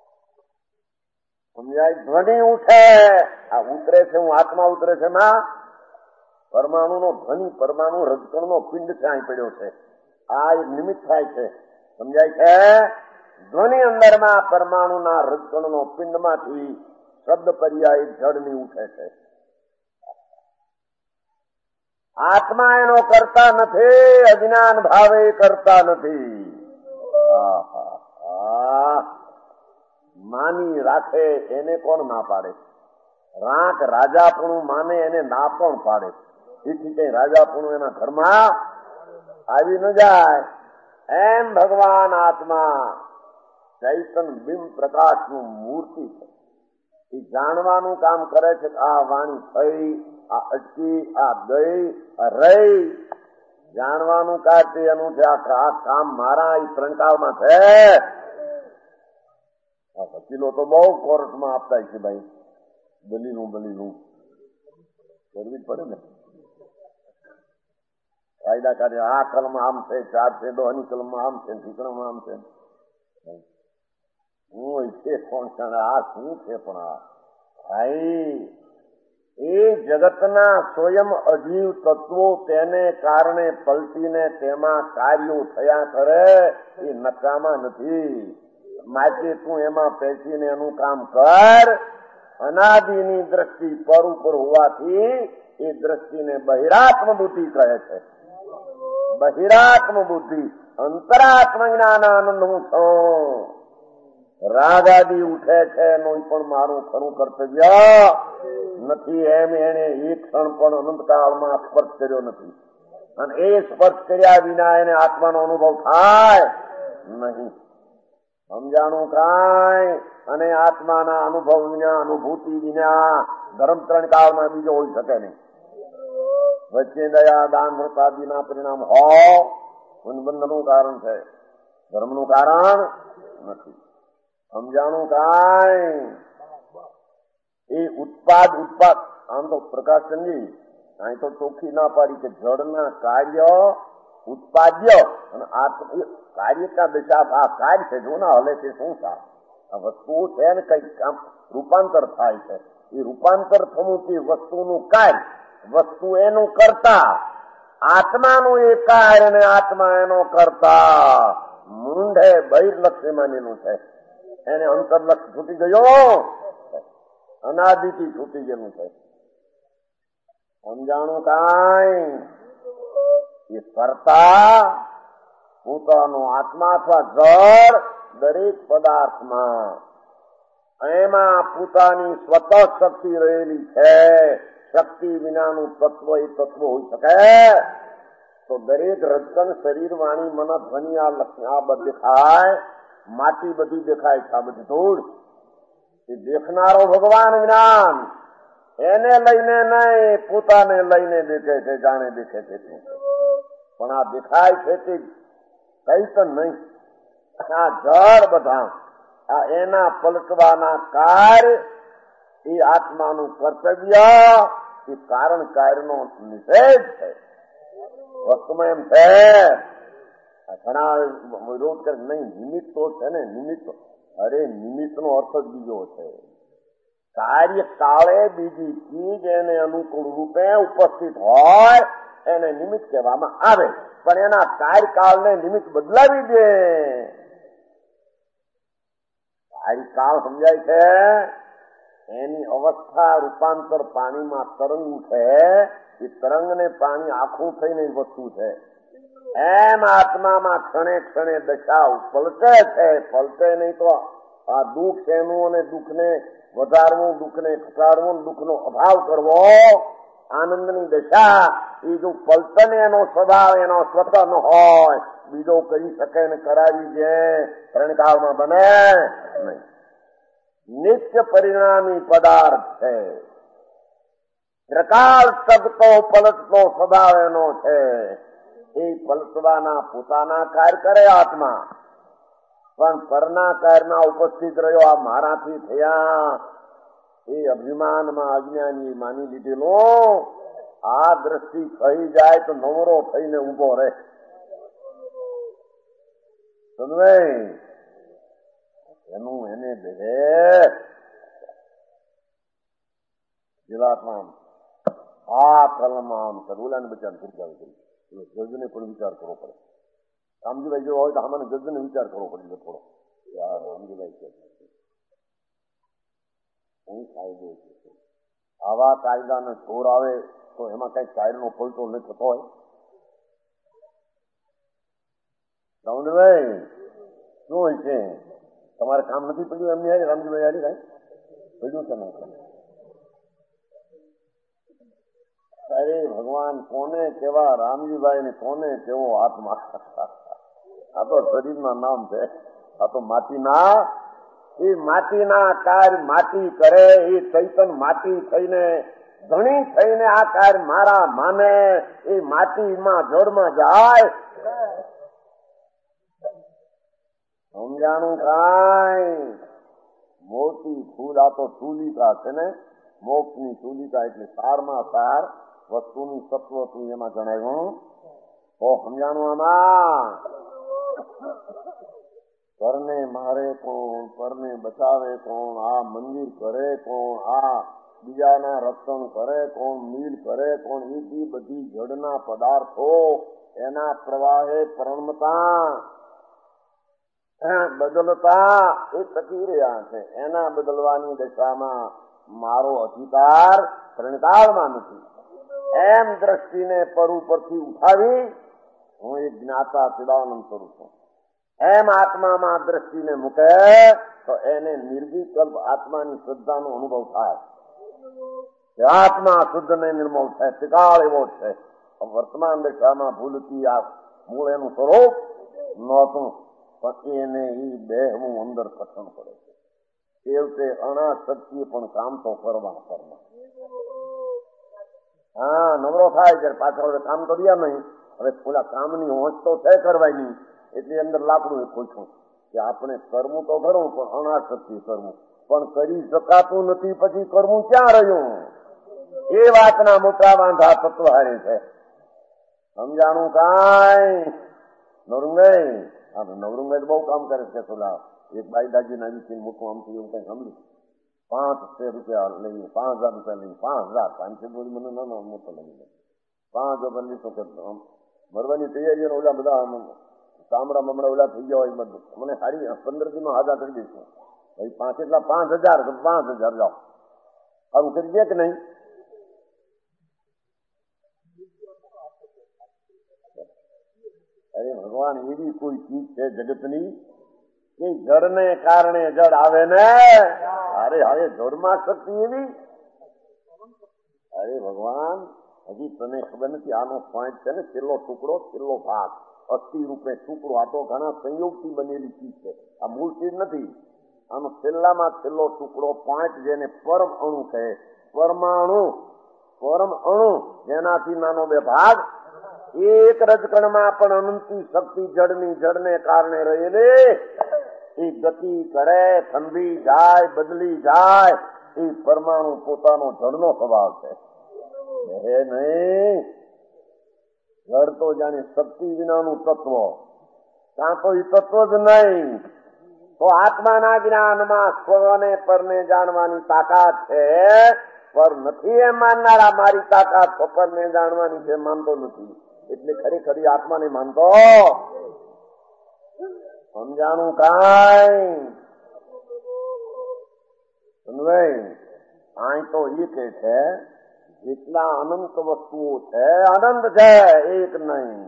સમજાય? ધ્વનિ ઉઠે, આ ઉતરે છે, હું આત્મા ઉતરે છે ના, પરમાણુ નો ધ્વનિ, પરમાણુ રજકણ નો પિંડ છે અહીં પડ્યો છે, આ એક નિમિત્ત થાય છે. સમજાય છે? ધ્વનિ અંદરમાં પરમાણુના રજકણ નો પિંડમાંથી શબ્દ પર્યાય જડની ઉઠે છે. આત્મા એનો કરતા નથી, અજ્ઞાન ભાવે કરતા નથી. માની રાખે એને કોણ ના પાડે? રાખ રાજાપણું માને એને ના પણ પાડે. એથી કઈ રાજાપણું એના ઘરમાં આવી ન જાય. એમ ભગવાન આત્મા ચૈતન બિંબ પ્રકાશનું મૂર્તિ છે. એ જાણવાનું કામ કરે છે કે આ વાણી થઈ, આ અટકી, આ ગઈ, આ રહી. જાણવાનું કાર્ય એનું છે. આ કામ મારા એ ત્રણકાળમાં છે. વકીલો તો બહુ કોર્ટમાં આપતા છે ભાઈ, દલીલું દલીલું કરવી જ પડે ને. કાયદા કાર્ય આ કલમ આમ છે, ચાર છે, દોહની કલમમાં આમ છે, ઠીકણામાં આમ છે. હું છે કોણ જાણે આ શું છે? પણ આ ભાઈ એ જગતના સ્વયં અજીવ તત્વો તેને કારણે પલટીને તેમાં કાર્યો થયા કરે, એ નકામા નથી. માટે તું એમાં પેસીને એનું કામ કર. અનાદિની દ્રષ્ટિ પર ઉપર હોવાથી એ દ્રષ્ટિને બહિરાત્મ બુદ્ધિ કહે છે. બહિરાત્મ બુદ્ધિ, અંતરાત્મ જ્ઞાન આનંદ હું છું. રાગાદી ઉઠે છે એનું પણ મારું ખરું કર્તવ્ય નથી. એમ એને એક ક્ષણ પણ અનંતકાળમાં સ્પર્શ કર્યો નથી. અને એ સ્પર્શ કર્યા વિના એને આત્માનો અનુભવ થાય નહીં. સમજાણું કાંઈ? અને આત્માના અનુભવ વિના, અનુભૂતિ વિના ધર્મ ત્રણ કાળમાં બીજો હોઈ શકે નહીં. વચ્ચે દયા દાન વ્રતાદિના પરિણામ હો બંધનનું કારણ છે, ધર્મનું કારણ નથી. સમજાણું કાંઈ? એ ઉત્પાદ ઉત્પાદ આમ તો પ્રકાશચંદજી અહીં તો ચોખ્ખી ના પાડી કે જળના કાર્ય ઉત્પાદ્ય અને આત્મ કાર્ય કા દિશા. આ કાર્ય છે, જો ના હલે છે શું થાય? આ વસ્તુઓ છે ને કઈક આમ રૂપાંતર થાય છે. એ રૂપાંતર થવું તે વસ્તુનું કાર્ય, વસ્તુ એનું કરતા. આત્માનું એ કાર્ય અને આત્મા એનો કરતા. મૂંઢે બહિર્લક્ષ્ય માનેલું છે, એને અંતરલક્ષ છૂટી ગયો, અનાદિથી છૂટી ગયેલું છે. સમજાણું કાંઈ? એ કરતા પોતાનો આત્મા અથવા જળ દરેક પદાર્થમાં એમાં પોતાની સ્વતઃ શક્તિ રહેલી છે. શક્તિ વિનાનું તત્વ એ તત્વ હોઈ શકે? તો દરેક રજકણ, શરીર, વાણી, મન, ધ્વનિ, આ લક્ષણ આ બધું દેખાય, માટી બધી દેખાય છે, આ બધી ધૂળ. એ દેખનારો ભગવાન જ્ઞાન એને લઈને નહીં, પોતાને લઈને દેખે છે, જાણે દેખે છે. પણ આ દેખાય છે તે કઈ તો નહીં. આ જળ બધા આ એના પલટવાના કાર્ય એ આત્માનું કર્તવ્ય, એ કારણ કાર્યનો નિષેધ છે. વસ્તુમાં એમ છે ઘણા વિરોધ કરે નહીં, નિમિત્તો છે ને નિમિત્તો. અરે નિમિત્તનો અર્થ જ બીજો છે. કાર્ય કાળે બીજી ચીજ એને અનુકૂળ રૂપે ઉપસ્થિત હોય એને નિમિત્ત કહેવામાં આવે. પણ એના કાર્યકાળને નિમિત્ત બદલાવી દે. કાર્યકાળ સમજાય છે? એની અવસ્થા રૂપાંતર પાણીમાં તરંગ ઉઠે, એ તરંગને પાણી આખું થઈને વસ્તુ છે. એમ આત્મામાં ક્ષણે ક્ષણે દશા પલટે છે. પલટે નહીં તો આ દુઃખ એનું અને દુઃખને વધારવું, દુઃખને ઘટાડવું, દુઃખનો અભાવ કરવો, આનંદની દશા એ જો પલટને એનો સ્વભાવ એનો સ્વતઃ ન હોય, બીજો કરી શકે ને કરાવી દે, ત્રણ કાળમાં બને નહીં. નિત્ય પરિણામી પદાર્થ છે. ત્રિકાળ ટકતો પલટતો સ્વભાવ એનો છે. એ પલટવાના પોતાના કાર્ય કરે આત્મા, પણ પરના કાર્યમાં ઉપસ્થિત રહ્યો. આ મારાથી થયા એ અભિમાનમાં અજ્ઞાની માની લીધેલો. આ દ્રષ્ટિ કહી જાય તો નવરો થઈને ઉભો રહે. સમજાય? એનું એને દે જીલાત્મા આ કલમમાં આમ કરવુલાને બચાને ફૂરગાવી કરી જજને પણ વિચાર કરવો પડે. રામજીભાઈ જેવો હોય તો આમાં જજને વિચાર કરવો પડે થોડો. યાર રામજીભાઈ કે હું કાયદો છે, આવા કાયદાને જોર આવે તો એમાં કઈ કાયદો પલટો નહીં થતો હોય. રામજીભાઈ શું હોય છે, તમારે કામ નથી પડ્યું એમની હારી રામજીભાઈ હારી કઈ પડ્યું છે ના? અરે ભગવાન કોને કેવા રામજીભાઈ ને કોને કેવો આત્મા. આ તો શરીરના નામ છે, આ તો માટીના એ માટીના કાર્ય માટી કરે. એ ચૈતન માટી થઈને ધણી થઈને આ કાર્ય મારા માને એ માટીમાં જળમાં જાય. સમજાણું કાંઈ મોટી ફૂલ આ તો ચૂલિકા છે ને, મોક્ષની ચૂલિકા એટલે સારમાં સાર વસ્તુનું સત્વ તું એમાં જણાવ્યું. તો સમજાણું આમાં પરને મારે કોણ, પરને બચાવે કોણ, આ મંદિર કરે કોણ, આ બીજાના રક્ષણ કરે કોણ, મિલ કરે કોણ, એ બધી જડના પદાર્થો એના પ્રવાહે પરણમતા બદલતા એ ટકી રહ્યા છે. એના બદલવાની દશામાં મારો અધિકાર ત્રણકાળમાં નથી. એમ દ્રષ્ટિને પર ઉપરથી ઉઠાવી હું એક જ્ઞાતા ચિદાનંદ કરું છું. એમ આત્મામાં દ્રષ્ટિને મૂકે તો એને નિર્વિકલ્પ આત્માની શ્રદ્ધાનો અનુભવ થાય. આત્મા શુદ્ધ ને નિર્મળ છે, ત્રિકાળ એવો છે. વર્તમાન દશામાં ભૂલથી આ મૂળ એનું સ્વરૂપ નહોતું, પણ એને એ બેહવું અંદર પસંદ પડે છે. છેવટે અનાશક્તિએ પણ કામ તો કરવા કરવા હા નવરો થાય જયારે પાછળ હવે કામ કર્યા નહીં, હવે પેલા કામની હોંચ તો છે કરવાની, એટલે અંદર લાકડું ખોચું કે આપણે કરવું તો ખરું પણ અનાશક્તિ કરવું પણ કરી શકાતું નથી. પછી કરવું ક્યાં રહ્યું? એ વાતના મોટા વાંધા તત્વ હારે છે. સમજાણું કાંઈ નવરંગાઈ આ નવરંગાઈ બહુ કામ કરે છે. પેલા એક બાઈ દાજી નાની છે મોટું આમ થયું એવું કઈ સાંભળ્યું, પાંચ સે રૂપિયા લઈ પાંચ હજાર રૂપિયા લઈ પાંચ હજાર પાંચસો બોલી મને ના ના મોટો લઈ લે પાંચ હજાર લીધો કે મરવાની તૈયારીઓ ઓલા બધા ચામડા મમડા ઓલા થઈ ગયા હોય બધું મને સારી પંદર દિનો હાજા કરી દઈશું. ભાઈ પાંચ એટલા પાંચ હજાર પાંચ હજાર જાઓ સારું કરી દે કે નહીં? અરે ભગવાન એવી કોઈ ચીજ છે જગતની કે જળને કારણે જળ આવે ને. અરે હવે જળમાં શક્તિ એવી. અરે ભગવાન હજી તને ખબર નથી આનો પોઈન્ટ છે ને, છેલ્લો ટુકડો છેલ્લો ભાગ અસ્થિ રૂપે ટુકડો. આ તો ઘણા સંયોગથી બનેલી ચીજ છે, આ મૂળ ચીજ નથી. આનો છેલ્લામાં છેલ્લો ટુકડો પોઈન્ટ જેને પરમ અણુ કહે, પરમાણુ પરમ અણુ જેનાથી નાનો બે ભાગ એક રજકણમાં પણ અનંતી શક્તિ જળની જળને કારણે રહેલી એ ગતિ કરે, ઠંડી જાય, બદલી જાય. એ પરમાણુ પોતાનો જળનો સ્વભાવ છે. હે નહીં જળ તો જાણે શક્તિ વિનાનું તત્વ, કાં તો એ તત્વ જ નહીં. તો આત્માના જ્ઞાનમાં સ્વને પરને જાણવાની તાકાત છે, પર નથી એમ માનનારા મારી તાકાત પરને જાણવાની છે માનતો નથી. એટલે ખરેખર આત્માને માનતો. સમજાણું કાંઈ અહીં તો એ કે છે જેટલા અનંત વસ્તુઓ છે અનંત છે, એક નહીં.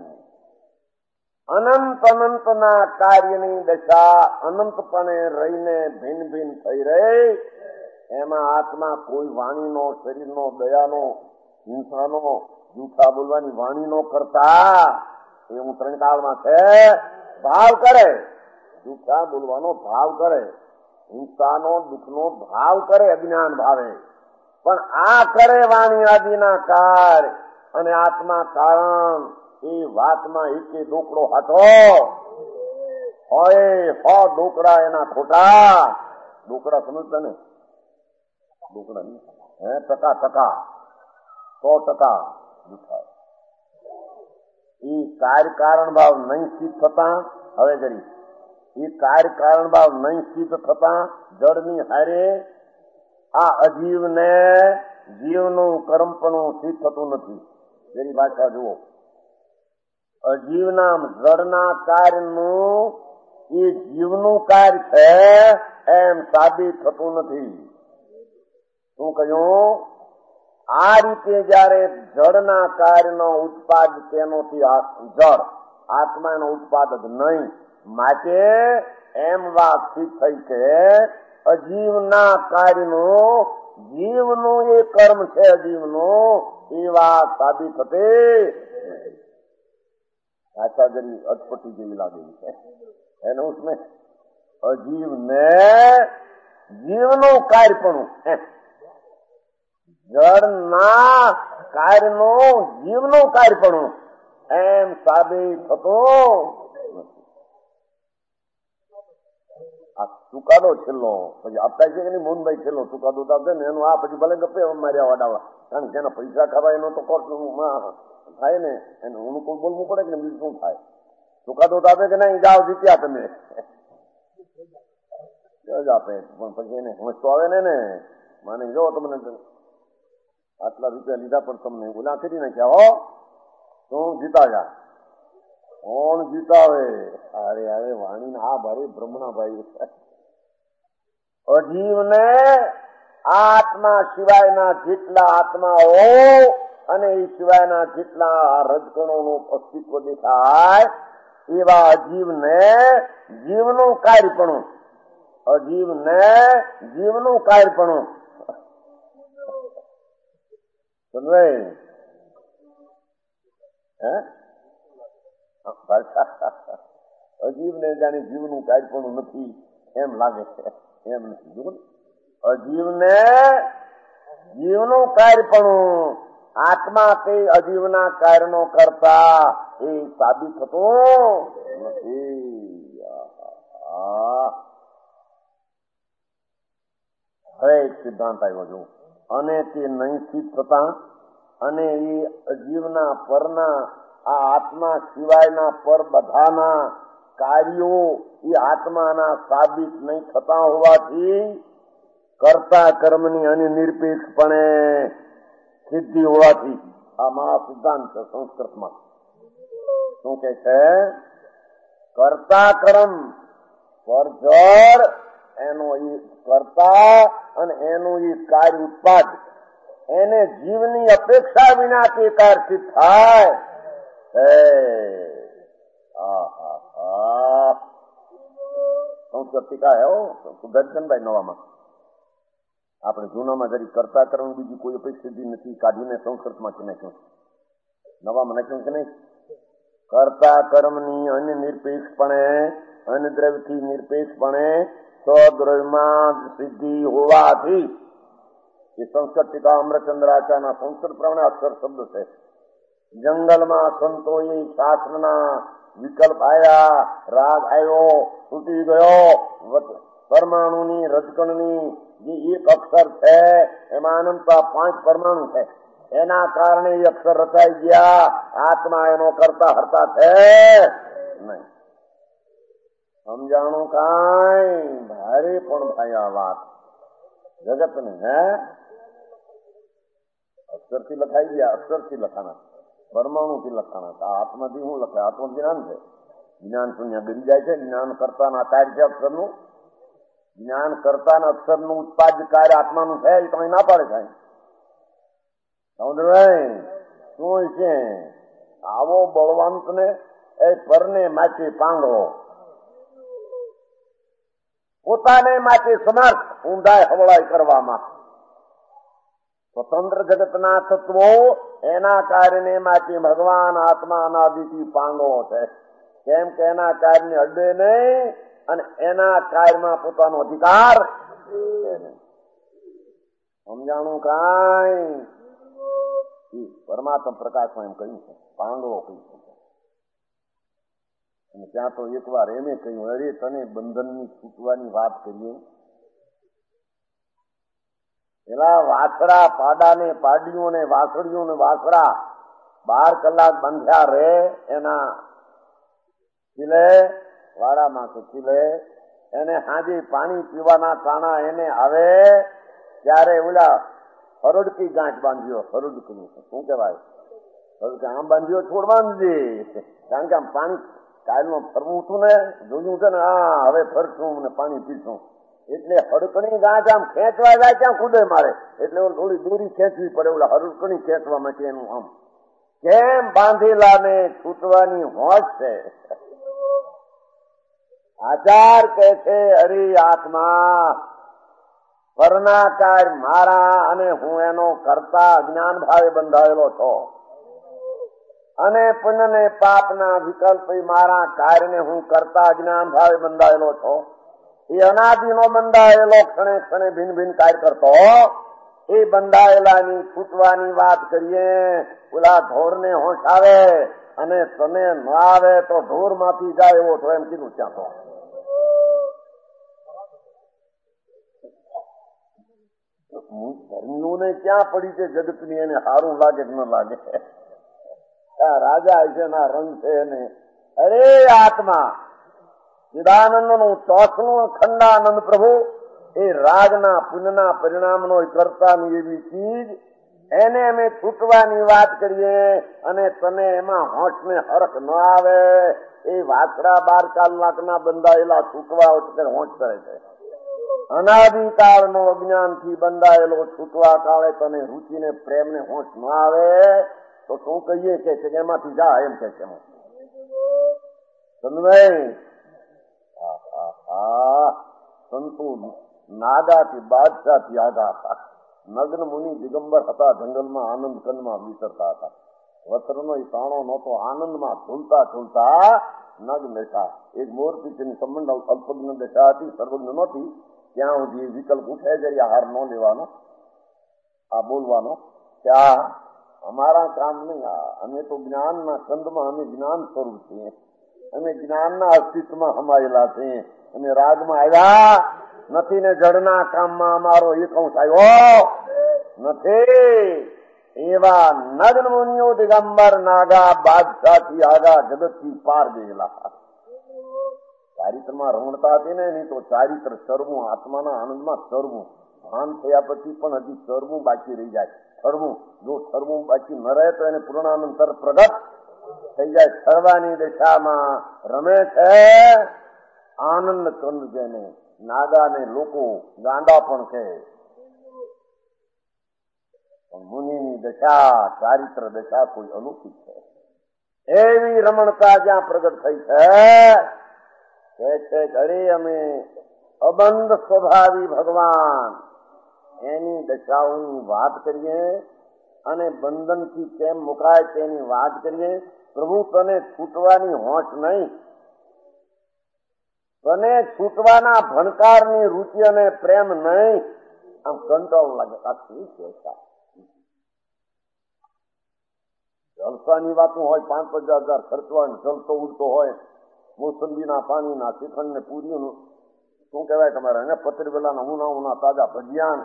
અનંત અનંતના કાર્યની દશા અનંતપણે રહીને ભિન્ન ભિન્ન થઈ રહી. એમાં આત્મા કોઈ વાણીનો, શરીરનો, દયાનો, હિંસાનો, જૂઠા બોલવાની વાણીનો કરતા એ હું ત્રણ કાળમાં છે ભાવ કરે. જૂઠા બોલવાનો ભાવ કરે, હિંસાનો દુઃખનો ભાવ કરે અજ્ઞાન ભાવે. પણ આ કરે વાણી આદિના કાર્ય અને આત્મા કારણ એ વાતમાં એકે ડોકડો હાથો હોય. હો ડોકડા એના ખોટા. ડોકડા સમજતા ને? ડોકડા નહીં હે ટકા ટકા સો ટકા જૂઠા. એ કાર્ય કારણ ભાવ નહીં સ્થિત થતા હવે કરી એ કાર્ય કારણ ભાવ નહીં સિદ્ધ થતા જળની હારે આ અજીવને જીવનું કર્મપણું સિદ્ધ થતું નથી. જેની ભાષા જુઓ, અજીવના જળના કાર્યનું એ જીવનું કાર્ય છે એમ સાબિત થતું નથી. શું કહ્યું? આ રીતે જયારે જળના કાર્યનો ઉત્પાદ તેનોથી જળ આત્માનો ઉત્પાદક નહીં, માટે એમ વાત સિદ્ધ થઈ કે અજીવના કાર્યનું જીવનું એ કર્મ છે, અજીવનું એ વાત સાબિત થતી. આશા જરી અટપટી જેવી લાગેલી છે એને ઉસમે અજીવ ને જીવનું કાર્યપણું જળના કાર્યનું જીવનું કાર્યપણું એમ સાબિત થતું. આ ચુકાદો છેલ્લો પછી આપતા છે કે નહીં મોહનભાઈ છેલ્લો ચુકાદો આપશે ને એનું આ પછી ભલે ગપે માર્યા વાડાવા, કારણ કે એના પૈસા ખાવા એનો તો કોર્ટ થાય ને એને અનુકૂળ બોલવું પડે કે બીજું શું થાય. ચુકાદો આપે કે નહીં જાઓ જીત્યા તમે આપે, પણ પછી એને સમજતો આવે ને ને માને જો તમને આટલા રૂપિયા લીધા પણ તમને ગુના કરી નાખ્યા હો, શું જીતા જા કોણ જીતાવે? અરે અરે વાણી હા ભારે બ્રહ્મણાભાઈ અજીવને આત્મા સિવાયના જેટલા આત્માઓ અને એ સિવાયના જેટલા રજકણોનું અસ્તિત્વ દેખાય એવા અજીવને જીવનું કાર્યપણું અજીવને જીવનું કાર્યપણું સમજાય હે? અજીવને જાણે જીવનું કાર્યપણું નથી એમ લાગે છે, એમ નથી. અજીવને જીવનું કાર્યપણું આત્મા તે અજીવના કાર્યનો કરતા એ સાબિત થતું નથી. હવે એક સિદ્ધાંત આવ્યો છું, અને તે નહીં સિદ્ધ થતા અને એ અજીવના પરના આ આત્મા સિવાયના પર બધાના કાર્યો એ આત્માના સાબિત નહીં થતા હોવાથી કર્તા કર્મની અનિર્પેક્ષપણે સિદ્ધિ હોવાથી આ મહા સિદ્ધાંત છે સંસ્કૃતમાં. શું કે છે? કર્તા કર્મ પર જળ એનો એ કર્તા અને એનું એ કાર્ય ઉત્પાદ એને જીવની અપેક્ષા વિના તે કાર્ય સિદ્ધ થાય. સંસ્કૃત ટીકા હે સુદર્શનભાઈ નવામાં. આપણે જૂનામાં જરી કરતા કરવાનું બીજી કોઈ અપેક્ષિત નથી, કાઢીને સંસ્કૃતમાં છે નાખ્યું, નવામાં નાખ્યું કે નહીં? કરતા કર્મની અન્ય નિરપેક્ષપણે અન્ય દ્રવ્યથી નિરપેક્ષપણે સ્વદ્રવ્યમાં સિદ્ધિ હોવાથી એ સંસ્કૃત ટીકા અમરચંદ્રાચાર્યના સંસ્કૃત પ્રમાણે અક્ષર શબ્દ છે. જંગલમાં સંતોએ શાસ્ત્રના વિકલ્પ આવ્યા, રાગ આવ્યો, તૂટી ગયો, પરમાણુની રજકણની જે એક અક્ષર છે એમાં અનંતા પાંચ પરમાણુ છે, એના કારણે એ અક્ષર રચાઈ ગયા. આત્મા એનો કરતા હરતા છે નહીં. સમજાણું કાંઈ? ભારે પણ ભાઈ આ વાત જગત ને હે અક્ષરથી લખાઈ ગયા, અક્ષરથી લખાણા, પરમાણુથી લખાણા. આ આત્માથી શું લખાય? આત્મ જ્ઞાન છે. જ્ઞાન શૂન્ય ગરી જાય છે. જ્ઞાન કરતાના કાર્ય છે અક્ષરનું. જ્ઞાન કરતાના અક્ષરનું ઉત્પાદ્ય કાર્ય આત્માનું છે એ તમે ના પાડે થાય. સમજ શું છે? આવો બળવંત ને એ પરને માટે પાંગળો, પોતાને માટે સમર્થ ઊંધાઈ હવળાઈ કરવામાં. સ્વતંત્ર જગતના તત્વો એના કાર્યને માટે ભગવાન આત્મા અનાદિથી પાંગળો છે. કેમ કે એના કાર્યને અડે નહીં અને એના કાર્યમાં પોતાનો અધિકાર છે નહીં. સમજાણું કાંઈ? પરમાત્મા પ્રકાશમાં એમ કહ્યું છે, પાંગળો કહ્યું છે. અને ત્યાં તો એક વાર એમે કહ્યું, અરે તને બંધનની છૂટવાની વાત કરીએ. પેલા વાસડા પાડા ને પાડીઓ ને વાસળીઓ ને વાસડા બાર કલાક બંધ્યા રે એના એટલે વાડામાં ખેંચી લે. એને હાજી પાણી પીવાના ટાણા એને આવે ત્યારે ઓલા હરડકી ગાંઠ બાંધ્યો. હરડકી શું કહેવાય? હરડકી આમ બાંધ્યો છોડ બાંધી. કારણ કે આમ પાણી કાયલમાં ફરવું હતું ને, જોયું છે ને, હા હવે ફરશું ને પાણી પીશું. એટલે હડકણી ગાંઠ આમ ખેંચવા જાય ત્યાં કુદે મારે, એટલે થોડી દૂરી ખેંચવી પડે. ઓલા હડકણી ખેંચવા માટે એનું આમ કેમ બાંધેલા ને છૂટવાની હોશ છે. આચાર કે છે હરિ આત્મા પરનાકાર મારા અને હું એનો કરતા અજ્ઞાન ભાવે બંધાયેલો છો, અને પુણ્ય ને પાપના વિકલ્પ મારા કાર્યને હું કરતા અજ્ઞાન ભાવે બંધાયેલો છો. એ અનાદિનો બંધાયેલો ક્ષણે ક્ષણે ભિન્ન ભિન્ન કાર્ય કરતો એ બંધાયેલાની છૂટવાની વાત કરીએ. ઓલા ઢોરને હોશ આવે અને તને ન આવે તો ઢોર માંથી જાય એવો છો, એમ કીધું ત્યાં તો. ધર્મીઓને ક્યાં પડી છે જગતની, એને સારું લાગે કે ન લાગે? રાજા છે ના રંગ છે એને. અરે આત્મા ચિદાનંદ નું ચોથનું ખંડાનંદ પ્રભુ એ રાગના પુણ્યના પરિણામનો કરતાની એવી ચીજ, એને અમે છૂટવાની વાત કરીએ અને તને એમાં હોશ ને હરખ ન આવે. એ વાછડા બાર કલાકના બંધાયેલા છૂટવા હોશ કરે છે. અનાદિકાળ નો અજ્ઞાન થી બંધાયેલો છૂટવા કાળે તને રુચિ ને પ્રેમ ને હોશ ન આવે તો શું કહીએ કે એમાંથી જા, એમ કે છે. સંતો નાદાથી બાદશાહથી આગા. નગ્ન મુનિ દિગંબર હતા, જંગલમાં આનંદ કંદમાં વિચરતા હતા. વસ્ત્રનો તાણો નહોતો, આનંદમાં ઝૂલતા ઝૂલતા નગ બેઠા. એક મોર પીછેની સંબંધ અલ્પજ્ઞ દશા હતી, સર્વજ્ઞ નહોતી. ત્યાં સુધી વિકલ્પ ઉઠે જઈ હાર ન લેવાનો, આ બોલવાનો કે આ અમારા કામ નહીં, અમે તો જ્ઞાનના કંદમાં, અમે જ્ઞાન સ્વરૂપ છીએ, અમે જ્ઞાનના અસ્તિત્વમાં હમાયેલા છીએ, અમે રાગમાં આવ્યા નથી ને જડના કામમાં અમારો એક અંશ આવ્યો નથી. એવા નગ્ન મુનિઓ દિગંબર નાગા બાદશાહથી આગા જગતથી પાર ગયેલા. ચારિત્રમાં રમણતા હતી ને, એની તો ચારિત્ર ચરવું, આત્માના આનંદમાં ચરવું. ભાન થયા પછી પણ હજી ચરવું બાકી રહી જાય. ચરવું જો ચરવું બાકી ન રહે તો એને પૂર્ણાનંદ તર પ્રગટ થઈ જાય. ચરવાની દિશામાં રમે છે આનંદ કંદ, જેને નાગાને લોકો ગાંડા પણ કહે. મુનિની દશા ચારિત્ર દશા કોઈ અલૌકિક છે. એવી રમણતા જ્યાં પ્રગટ થઈ છે કે છે અરે અમે અબંધ સ્વભાવી ભગવાન એની દશાઓની વાત કરીએ અને બંધનથી કેમ મુકાય તેની વાત કરીએ. પ્રભુ તને છૂટવાની હોશ નહીં, તને છૂટવાના ભણકારની રુચિ અને પ્રેમ નહીં. આમ કંટાળો લાગે. આ શું છે? જલસાની વાતો હોય, પાંચ પચાસ હજાર ખર્ચવા, જલસો ઉડતો હોય, મોસંબીના પાણીના શ્રીખંડ ને પૂરીઓનું શું કહેવાય તમારે એને પતરીવેલાના ઉના ઉના તાજા ભજીયાન.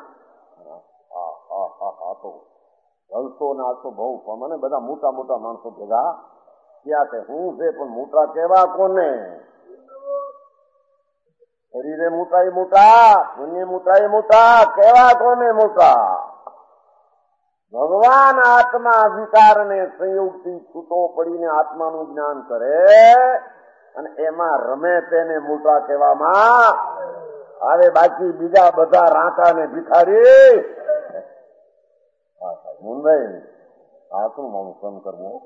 તો જલસો ને આસો બહુ મને બધા મોટા મોટા માણસો ભેગા ત્યાં છે. હું છે પણ મોટા કેવા કોને? શરીરે મોટા એ મોટા, પુણ્ય મોટા એ મોટા, કેવા કોને મોટા? ભગવાન આત્મા વિચારને સંયોગથી છૂટો પડીને આત્માનું જ્ઞાન કરે અને એમાં રમે તેને મોટા કહેવામાં આવે. બાકી બીજા બધા રાંકા ને ભિખારી મુંબઈ આ શું માનું કરવું?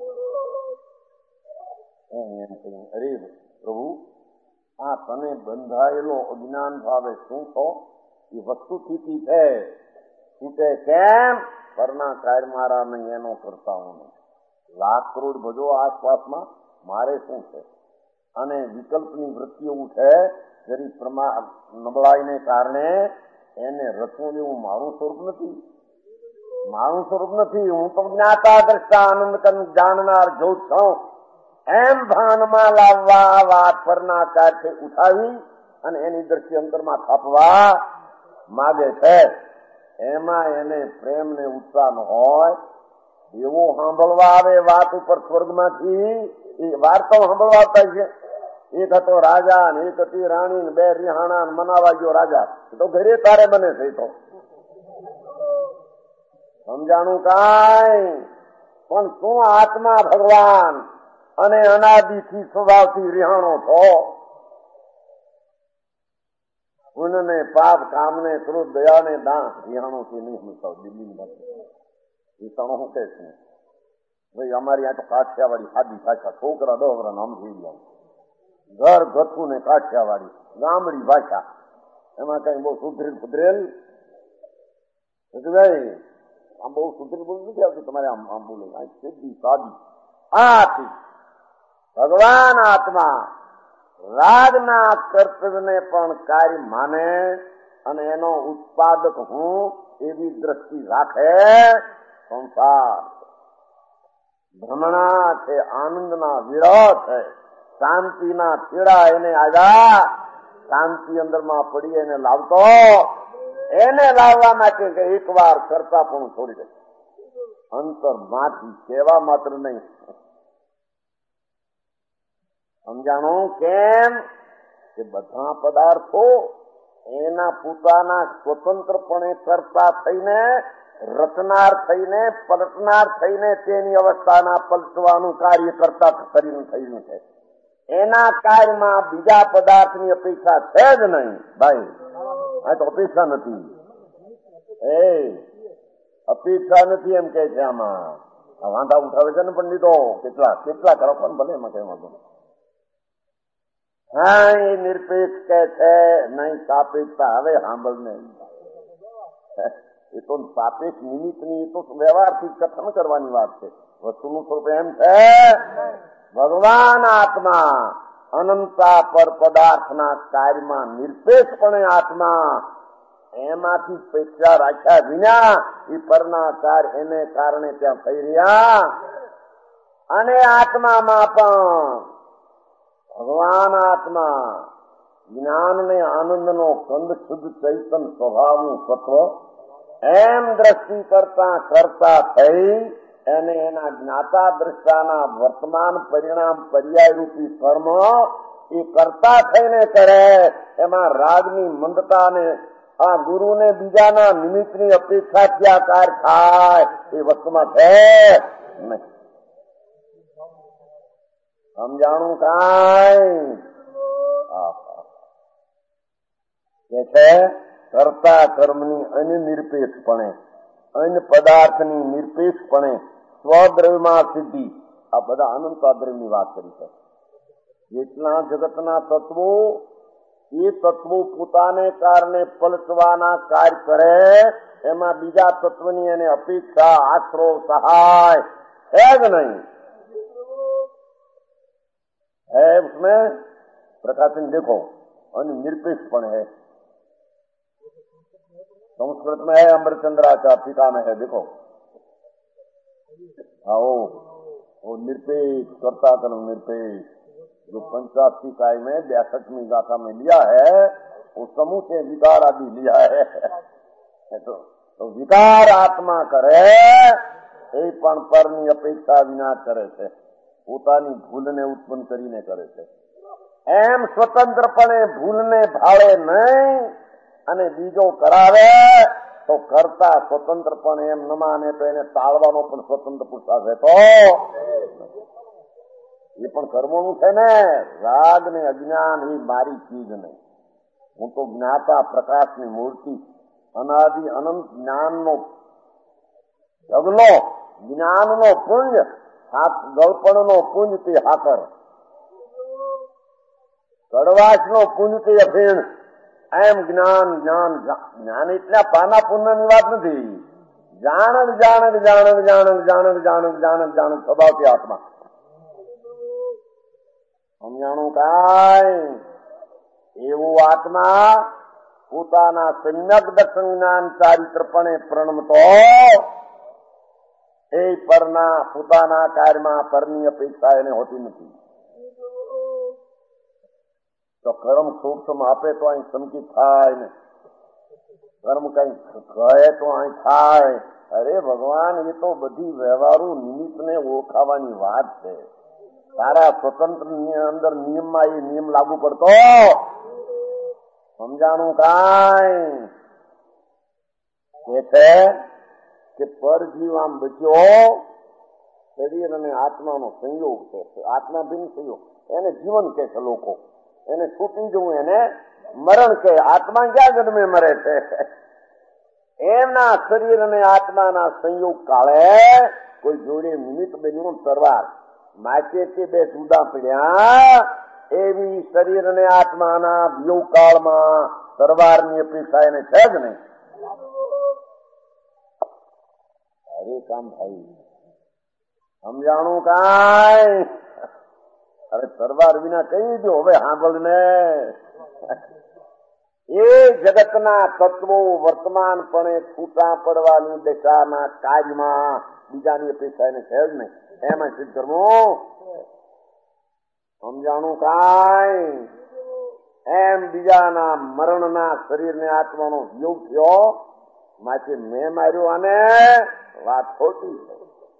એમ કહ્યું અરે પ્રભુ આ તને બંધાયેલો અજ્ઞાન ભાવે શું છો? એ વસ્તુસ્થિતિ છે. છૂટે કેમ? પરના કાય મારા નહીં એનો કરતા હું લાખ કરોડ ભજો આસપાસમાં મારે શું છે? અને વિકલ્પની વૃત્તિઓ ઉઠે જરી પ્રમા નબળાઈને કારણે એને રચવું એવું મારું સ્વરૂપ નથી, મારું સ્વરૂપ નથી. હું તો જ્ઞાતા દ્રષ્ટા આનંદ જાણનાર જો છું એમ ભાનમાં લાવવા વાત પરના કાર્ય ઉઠાવી અને એની દ્રષ્ટિ અંતરમાં થાપવા માગે છે. એમાં એને પ્રેમ ને ઉત્સાહ હોય એવો સાંભળવા આવે વાત ઉપર સ્વર્ગમાંથી. એ વાર્તાઓ સાંભળવા આવતા છે. એક હતો રાજા ને એક હતી રાણી ને બે રિહાણા ને મનાવા ગયો રાજા. તો ઘરે તારે બને છે. તો સમજાણું કાંઈ પણ શું આત્મા ભગવાન અને અનાદિથી સ્વભાવથી રિહાણો છો. પુણ્યને પાપ કામને ક્રોધ દયાને દાન રિહાણો થી નહીં સમજતા. દિલ્હી રિહાણો શું કે છે ભાઈ? અમારી આ તો કાઠિયાવાડી સાદી ભાષા. છોકરા દસ વર્ષ નામ થઈ ગયા. ઘર ગથું ને કાઠિયાવાડી ગામડી ભાષા. એમાં કઈ બહુ સુધરેલ સુધરેલ ભાઈ આમ બહુ સુધરેલ બોલ નથી આવતું તમારે. આમ આમ બોલે સીધી સાદી. આથી ભગવાન આત્મા રાગના કર્તવ્યને પણ કાર્ય માને અને એનો ઉત્પાદક હું એવી દ્રષ્ટિ રાખે. સંસાર ભ્રમણા છે, આનંદના વિરહ છે, શાંતિના છેડા એને આવ્યા. શાંતિ અંદરમાં પડી એને લાવતો. એને લાવવા માટે કે એક વાર કરતા પણ છોડી દે. અંતર માંથી કહેવા માત્ર નહીં. સમજાણું કેમ? કે બધા પદાર્થો એના પોતાના સ્વતંત્રપણે કરતા થઈને રચનાર થઈને પલટનાર થઈને તેની અવસ્થાના પલટવાનું કાર્ય કરતા કરીને થયું છે. એના કાર્યમાં બીજા પદાર્થની અપેક્ષા છે જ નહીં ભાઈ. આ તો અપેક્ષા નથી. એ અપેક્ષા નથી એમ કે છે. આમાં આ વાંધા ઉઠાવે છે ને પંડિતો કેટલા કેટલા કરો પણ ભલે એમાં કઈ વાંધો નહીં. હા એ નિરપેક્ષ કે છે નહીં સાપેક્ષતા. હવે સાંભળ ને એ તો સાપેક્ષ નિમિત્તની તો વ્યવહારથી કથન કરવાની વાત છે. વસ્તુનું સ્વરૂપ એમ છે ભગવાન આત્મા અનંતા પર પદાર્થના કાર્યમાં નિરપેક્ષપણે આત્મા એમાંથી પેક્ષા રાખ્યા વિના એ પરના કાર્ય એને કારણે ત્યાં થઈ રહ્યા. અને આત્મામાં પણ ભગવાન આત્મા જ્ઞાન ને આનંદનો કંદ શુદ્ધ ચૈતન સ્વભાવનું તત્વ એમ દ્રષ્ટિ કરતા કરતા થઈ એને એના જ્ઞાતા દ્રષ્ટાના વર્તમાન પરિણામ પર્યાય રૂપી કર્મ એ કરતા થઈને કરે. એમાં રાગની મંદતા ને આ ગુરુને બીજાના નિમિત્તની અપેક્ષા ક્યાં કાર્ય થાય એ વસ્તુમાં છે નહીં. સમજાણું કાંઈ? કે છે કરતા કર્મની અન્ય નિરપેક્ષપણે અન્ય પદાર્થની નિરપેક્ષપણે સ્વદ્રવ્યમાં સિદ્ધિ. આ બધા અનંતા દ્રવ્યની વાત કરી છે. જેટલા જગતના તત્વો એ તત્વો પોતાને કારણે પલટવાના કાર્ય કરે એમાં બીજા તત્વની એને અપેક્ષા આશરો સહાય है कि नहीं है? उसमें प्रकाशन देखो और निरपेक्षपण है. संस्कृत में है अमरचंद्राचार, टीका में है देखो. आओ वो निरपेक्ष करता करो निरपेक्ष जो पंचाशी काय में बैसठवीं गाथा में लिया है वो समूह से विकार आदि लिया है. तो, तो विकार आत्मा करे એ પણ પરની અપેક્ષા વિના કરે છે. પોતાની ભૂલને ઉત્પન્ન કરીને કરે છે. એમ સ્વતંત્રપણે ભૂલને ભાળે નહીં અને બીજો કરાવે તો કરતા સ્વતંત્રપણે એમ ન માને તો એને ટાળવાનો પણ સ્વતંત્ર પુરુષાર્થ છે. તો એ પણ કરવાનું છે ને. રાગ ને અજ્ઞાન એ મારી ચીજ નહીં. હું તો જ્ઞાતા પ્રકાશની મૂર્તિ અનાદિ અનંત જ્ઞાનનો ઢગલો જ્ઞાનનો પુંજ ગળપણનો પુંજ તે હાકર કડવાશનો પુંજ તે અફીણ. એમ જ્ઞાન જ્ઞાન જ્ઞાન એટલા પાના પુણ્યની વાત નથી. જાણક જાણક જાણક જાણક જાણક જાણક જાણક જાણક સ્વભાવથી આત્મા. સમજાણું કાંઈ? એવું આત્મા પોતાના સમ્યક દર્શન જ્ઞાન ચારિત્રપણે પ્રણમતો એ પરના પોતાના કાર્યમાં પરની અપેક્ષા એને હોતી નથી. તો કર્મ સૂક્ષ્મ આપે તો અહીં સંકિત થાય ને કર્મ કઈ કહે તો અહીં થાય. અરે ભગવાન એ તો બધી વ્યવહારો નિમિત્તને ઓળખાવાની વાત છે. તારા સ્વતંત્ર અંદર નિયમમાં એ નિયમ લાગુ પડતો સમજાણું કાંઈ કે છે કે પરજીવ આમ બચ્યો શરીર અને આત્માનો સંયોગ છે. આત્મા ભિન્ન સંયોગ એને જીવન કે છે લોકો, એને છૂટી જવું એને મરણ કે. આત્મા ક્યાં જન્મે મરે છે? એમના શરીર અને આત્માના સંયોગ કાળે કોઈ જોડે નિમિત્ત બન્યું તરવાર માચે તે બે જુદા પડ્યા એવી શરીર અને આત્માના વિયોગ કાળમાં તરવારની અપેક્ષા એને છે જ નહીં. અરે કામ ભાઈ સમજાણું કાંઈ? અરે તરવાર વિના કહી દો હવે સાંભળ ને. એ જગતના તત્વો વર્તમાનપણે છૂટા પડવાની દશાના કાર્યમાં બીજાની અપેક્ષા એને છે જ નહીં. એમાં સિદ્ધ કરવું સમજાણું કાંઈ? એમ બીજાના મરણના શરીરને આત્માનો વિયોગ થયો માટે મેં માર્યો અને વાત ખોટી છે.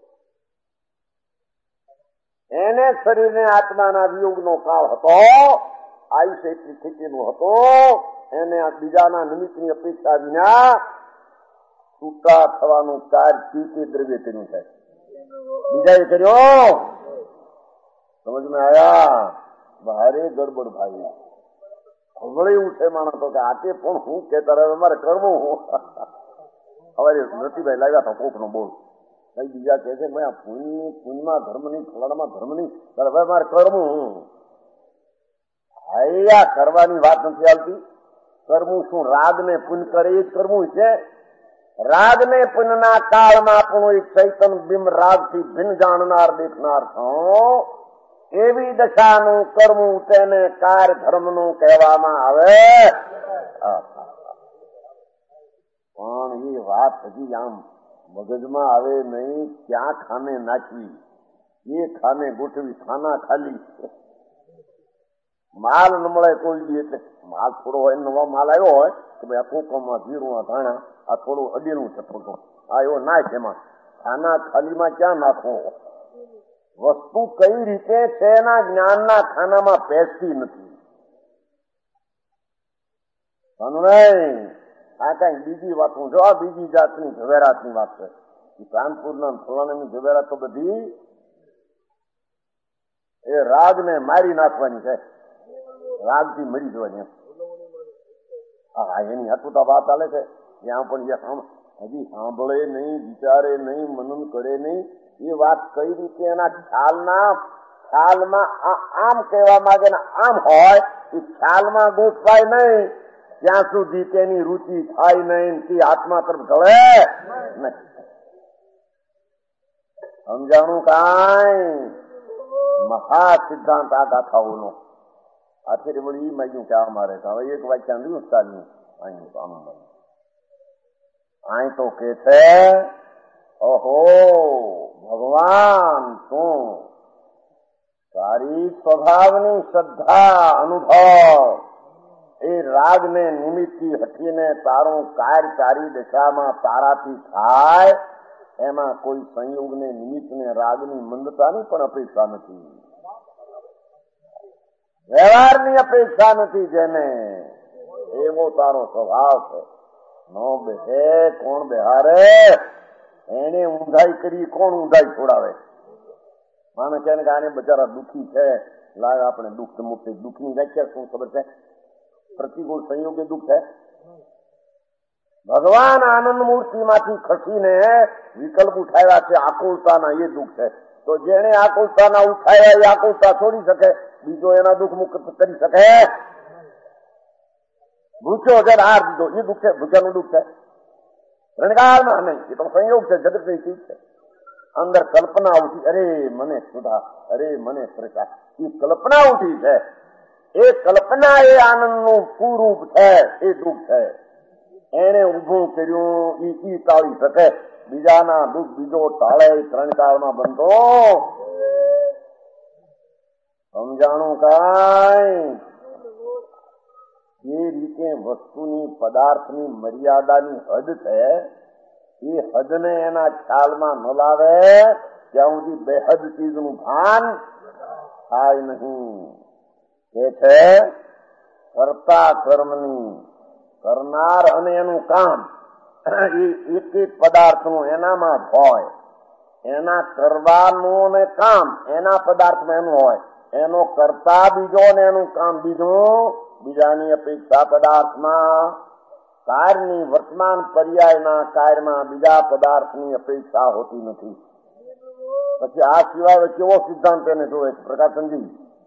એને શરીરને આત્માના વિયોગનો કાળ હતો, આયુષ્ય એટલી સ્થિતિનો હતો. એને બીજાના નિમિત્તની અપેક્ષા વિના છૂટા થવાનું કાર્ય ચીતે દ્રવ્ય કર્યું છે. બીજાએ કર્યો સમજમાં આયા? ભારે ગડબડ ભાઈ. હવળે ઉઠે માણસ તો કે આતે પણ હું કેતા રહે અમારે કરવું હું. હવે નરસિંહભાઈ લાવ્યા હતા કોક નો બોલ કઈ બીજા કે છે પુણ્ય પુણ્યમાં ધર્મ નહીં, ફલાણામાં ધર્મ નહીં, હવે મારે કરવું હું. આ કરવાની વાત નથી આવતી. કરવું શું? રાગ ને પુણ્ય કરે એ જ કરવું છે. રાગ ને પુણ્યના કાળમાં આપણું એક ચૈતન બિંબ રાગથી ભિન્ન જાણનાર દેખનાર છું. એવી દશાનું કરવું તેને કાર્ય ધર્મનું કહેવામાં આવે. પણ એ વાત હજી આમ મગજમાં આવે નહીં. ક્યાં ખાને નાખવી, એ ખાને ગોઠવી, ખાના ખાલી. માલ ન મળે કોઈ દી એટલે માલ થોડો હોય, નવો માલ આવ્યો હોય કે ભાઈ આ કોકમમાં જીરું, આ ધાણા, આ થોડું અડીનું છે થોડું, આ એવો નાખ. એમાં ખાના ખાલીમાં ક્યાં નાખો? વસ્તુ કઈ રીતે છે એના જ્ઞાનના ખાનામાં પેસતી નથી. આ કઈ બીજી વાતો જો આ બીજી જાતની ઝવેરાતની વાત છે. કાનપુરના ફલાણાની ઝવેરાત તો બધી એ રાગને મારી નાખવાની છે, રાગથી મરી જવાની. હા એની અટુતા વાત ચાલે છે. ત્યાં પણ જે હજી સાંભળે નહીં, વિચારે નહીં, મનન કરે નહીં, એ વાત કઈ રીતે એના ખ્યાલના ખ્યાલમાં આમ કહેવા માંગે ને આમ હોય એ ખ્યાલમાં ગોઠવાય નહીં ત્યાં સુધી તેની રુચિ થાય નહીં, તે આત્મા તરફ ઢળે નહીં. સમજાણું કાંઈ? મહા સિદ્ધાંત આ ગાથાઓનો આખરે વળી ઈ માગ્યું કે અમારે હવે એક વાક્યા રહ્યું ચાલ્યું અહીં આમ અહીં તો કે છે ઓહો ભગવાન તું તારી સ્વભાવની શ્રદ્ધા અનુભવ એ રાગને નિમિત્તથી હટીને તારું કાર્ય તારી દશામાં તારાથી થાય એમાં કોઈ સંયોગને નિમિત્તને રાગની મંદતાની પણ અપેક્ષા નથી, વ્યવહારની અપેક્ષા નથી. જેને એવો તારો સ્વભાવ છે. નો બેસે કોણ બેહારે? એને ઊંધાઈ કરી કોણ ઊંધાઈ છોડાવે? માણસ કહે કે આને બચારા દુઃખી છે, લાગ આપણે દુઃખ મુક્ત. દુઃખની વ્યાખ્યા શું ખબર છે? પ્રતિકૂળ સંયોગે દુઃખ છે. ભગવાન આનંદ મૂર્તિમાંથી ખસીને વિકલ્પ ઉઠાવ્યા છે આકુલતાના, એ દુઃખ છે. તો જેને આકુલતાના ઉઠાવ્યા એ આકુલતા છોડી શકે, બીજો એના દુઃખ મુક્ત કરી શકે? ભૂખ્યો છે હાર દીધો, એ દુઃખ છે? ભૂખ્યાનું દુઃખ છે? રણકાળમાં નહીં, એ તો સંયોગ છે, જગતની ચીજ છે. અંદર કલ્પના ઉઠી, અરે મને સુધા, અરે મને પ્રકાશ, એ કલ્પના ઉઠી છે. એ કલ્પના એ આનંદનું પૂરૂપ છે, એ દુઃખ છે. એને ઉભું કર્યું ઈ ઈ ટાળી શકે, બીજાના દુઃખ બીજો ટાળે ત્રણ કાળમાં બનતો. સમજાણું કાંઈ? જે રીતે વસ્તુની પદાર્થની મર્યાદાની હદ છે એ હદને એના ખ્યાલમાં ન લાવે ત્યાં સુધી બેહદ ચીજનું ભાન થાય નહીં. એ છે કર્તા કર્મની, કરનાર અને એનું કામ એ એક એક પદાર્થનું એનામાં હોય, એના કરવાનું ને કામ એના પદાર્થમાં એનું હોય, એનો કરતા બીજો ને એનું કામ બીજું, બીજાની અપેક્ષા પદાર્થમાં કાર્યની વર્તમાન પર્યાયના કાર્યમાં બીજા પદાર્થની અપેક્ષા હોતી નથી. પછી આ સિવાય કેવો સિદ્ધાંત એને જોવે છે પ્રકાશનજી?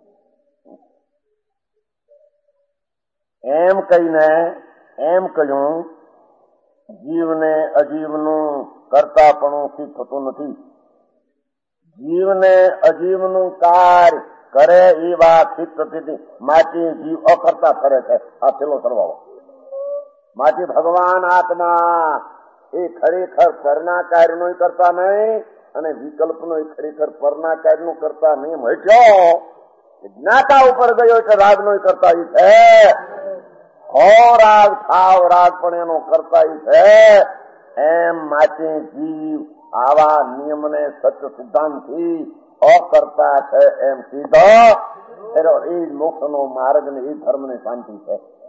એમ કહીને એમ કહ્યું જીવને અજીવનું કરતાપણું સિદ્ધ થતું નથી. જીવને અજીવનું કાર્ય કરે એ વાત સિદ્ધ થતી હતી. માટે જીવ અકર્તા કરે છે. આ છેલ્લો સરવાળો. માટે ભગવાન આત્મા એ ખરેખર પરના કાર્યનો કરતા નહીં અને વિકલ્પનો ખરેખર પરના કાર્યનું કરતા નહીં. હટ્યો જ્ઞાતા ઉપર ગયો છે, રાગનો કરતા એ છે. હો રાગ થાવ રાગ પણ એનો કરતા એ છે. એમ માટે જીવ આવા નિયમને સત્ય સિદ્ધાંતથી અકર્તા છે એમ સીધો એ મોક્ષનો માર્ગ ને એ ધર્મ ને શાંતિ છે.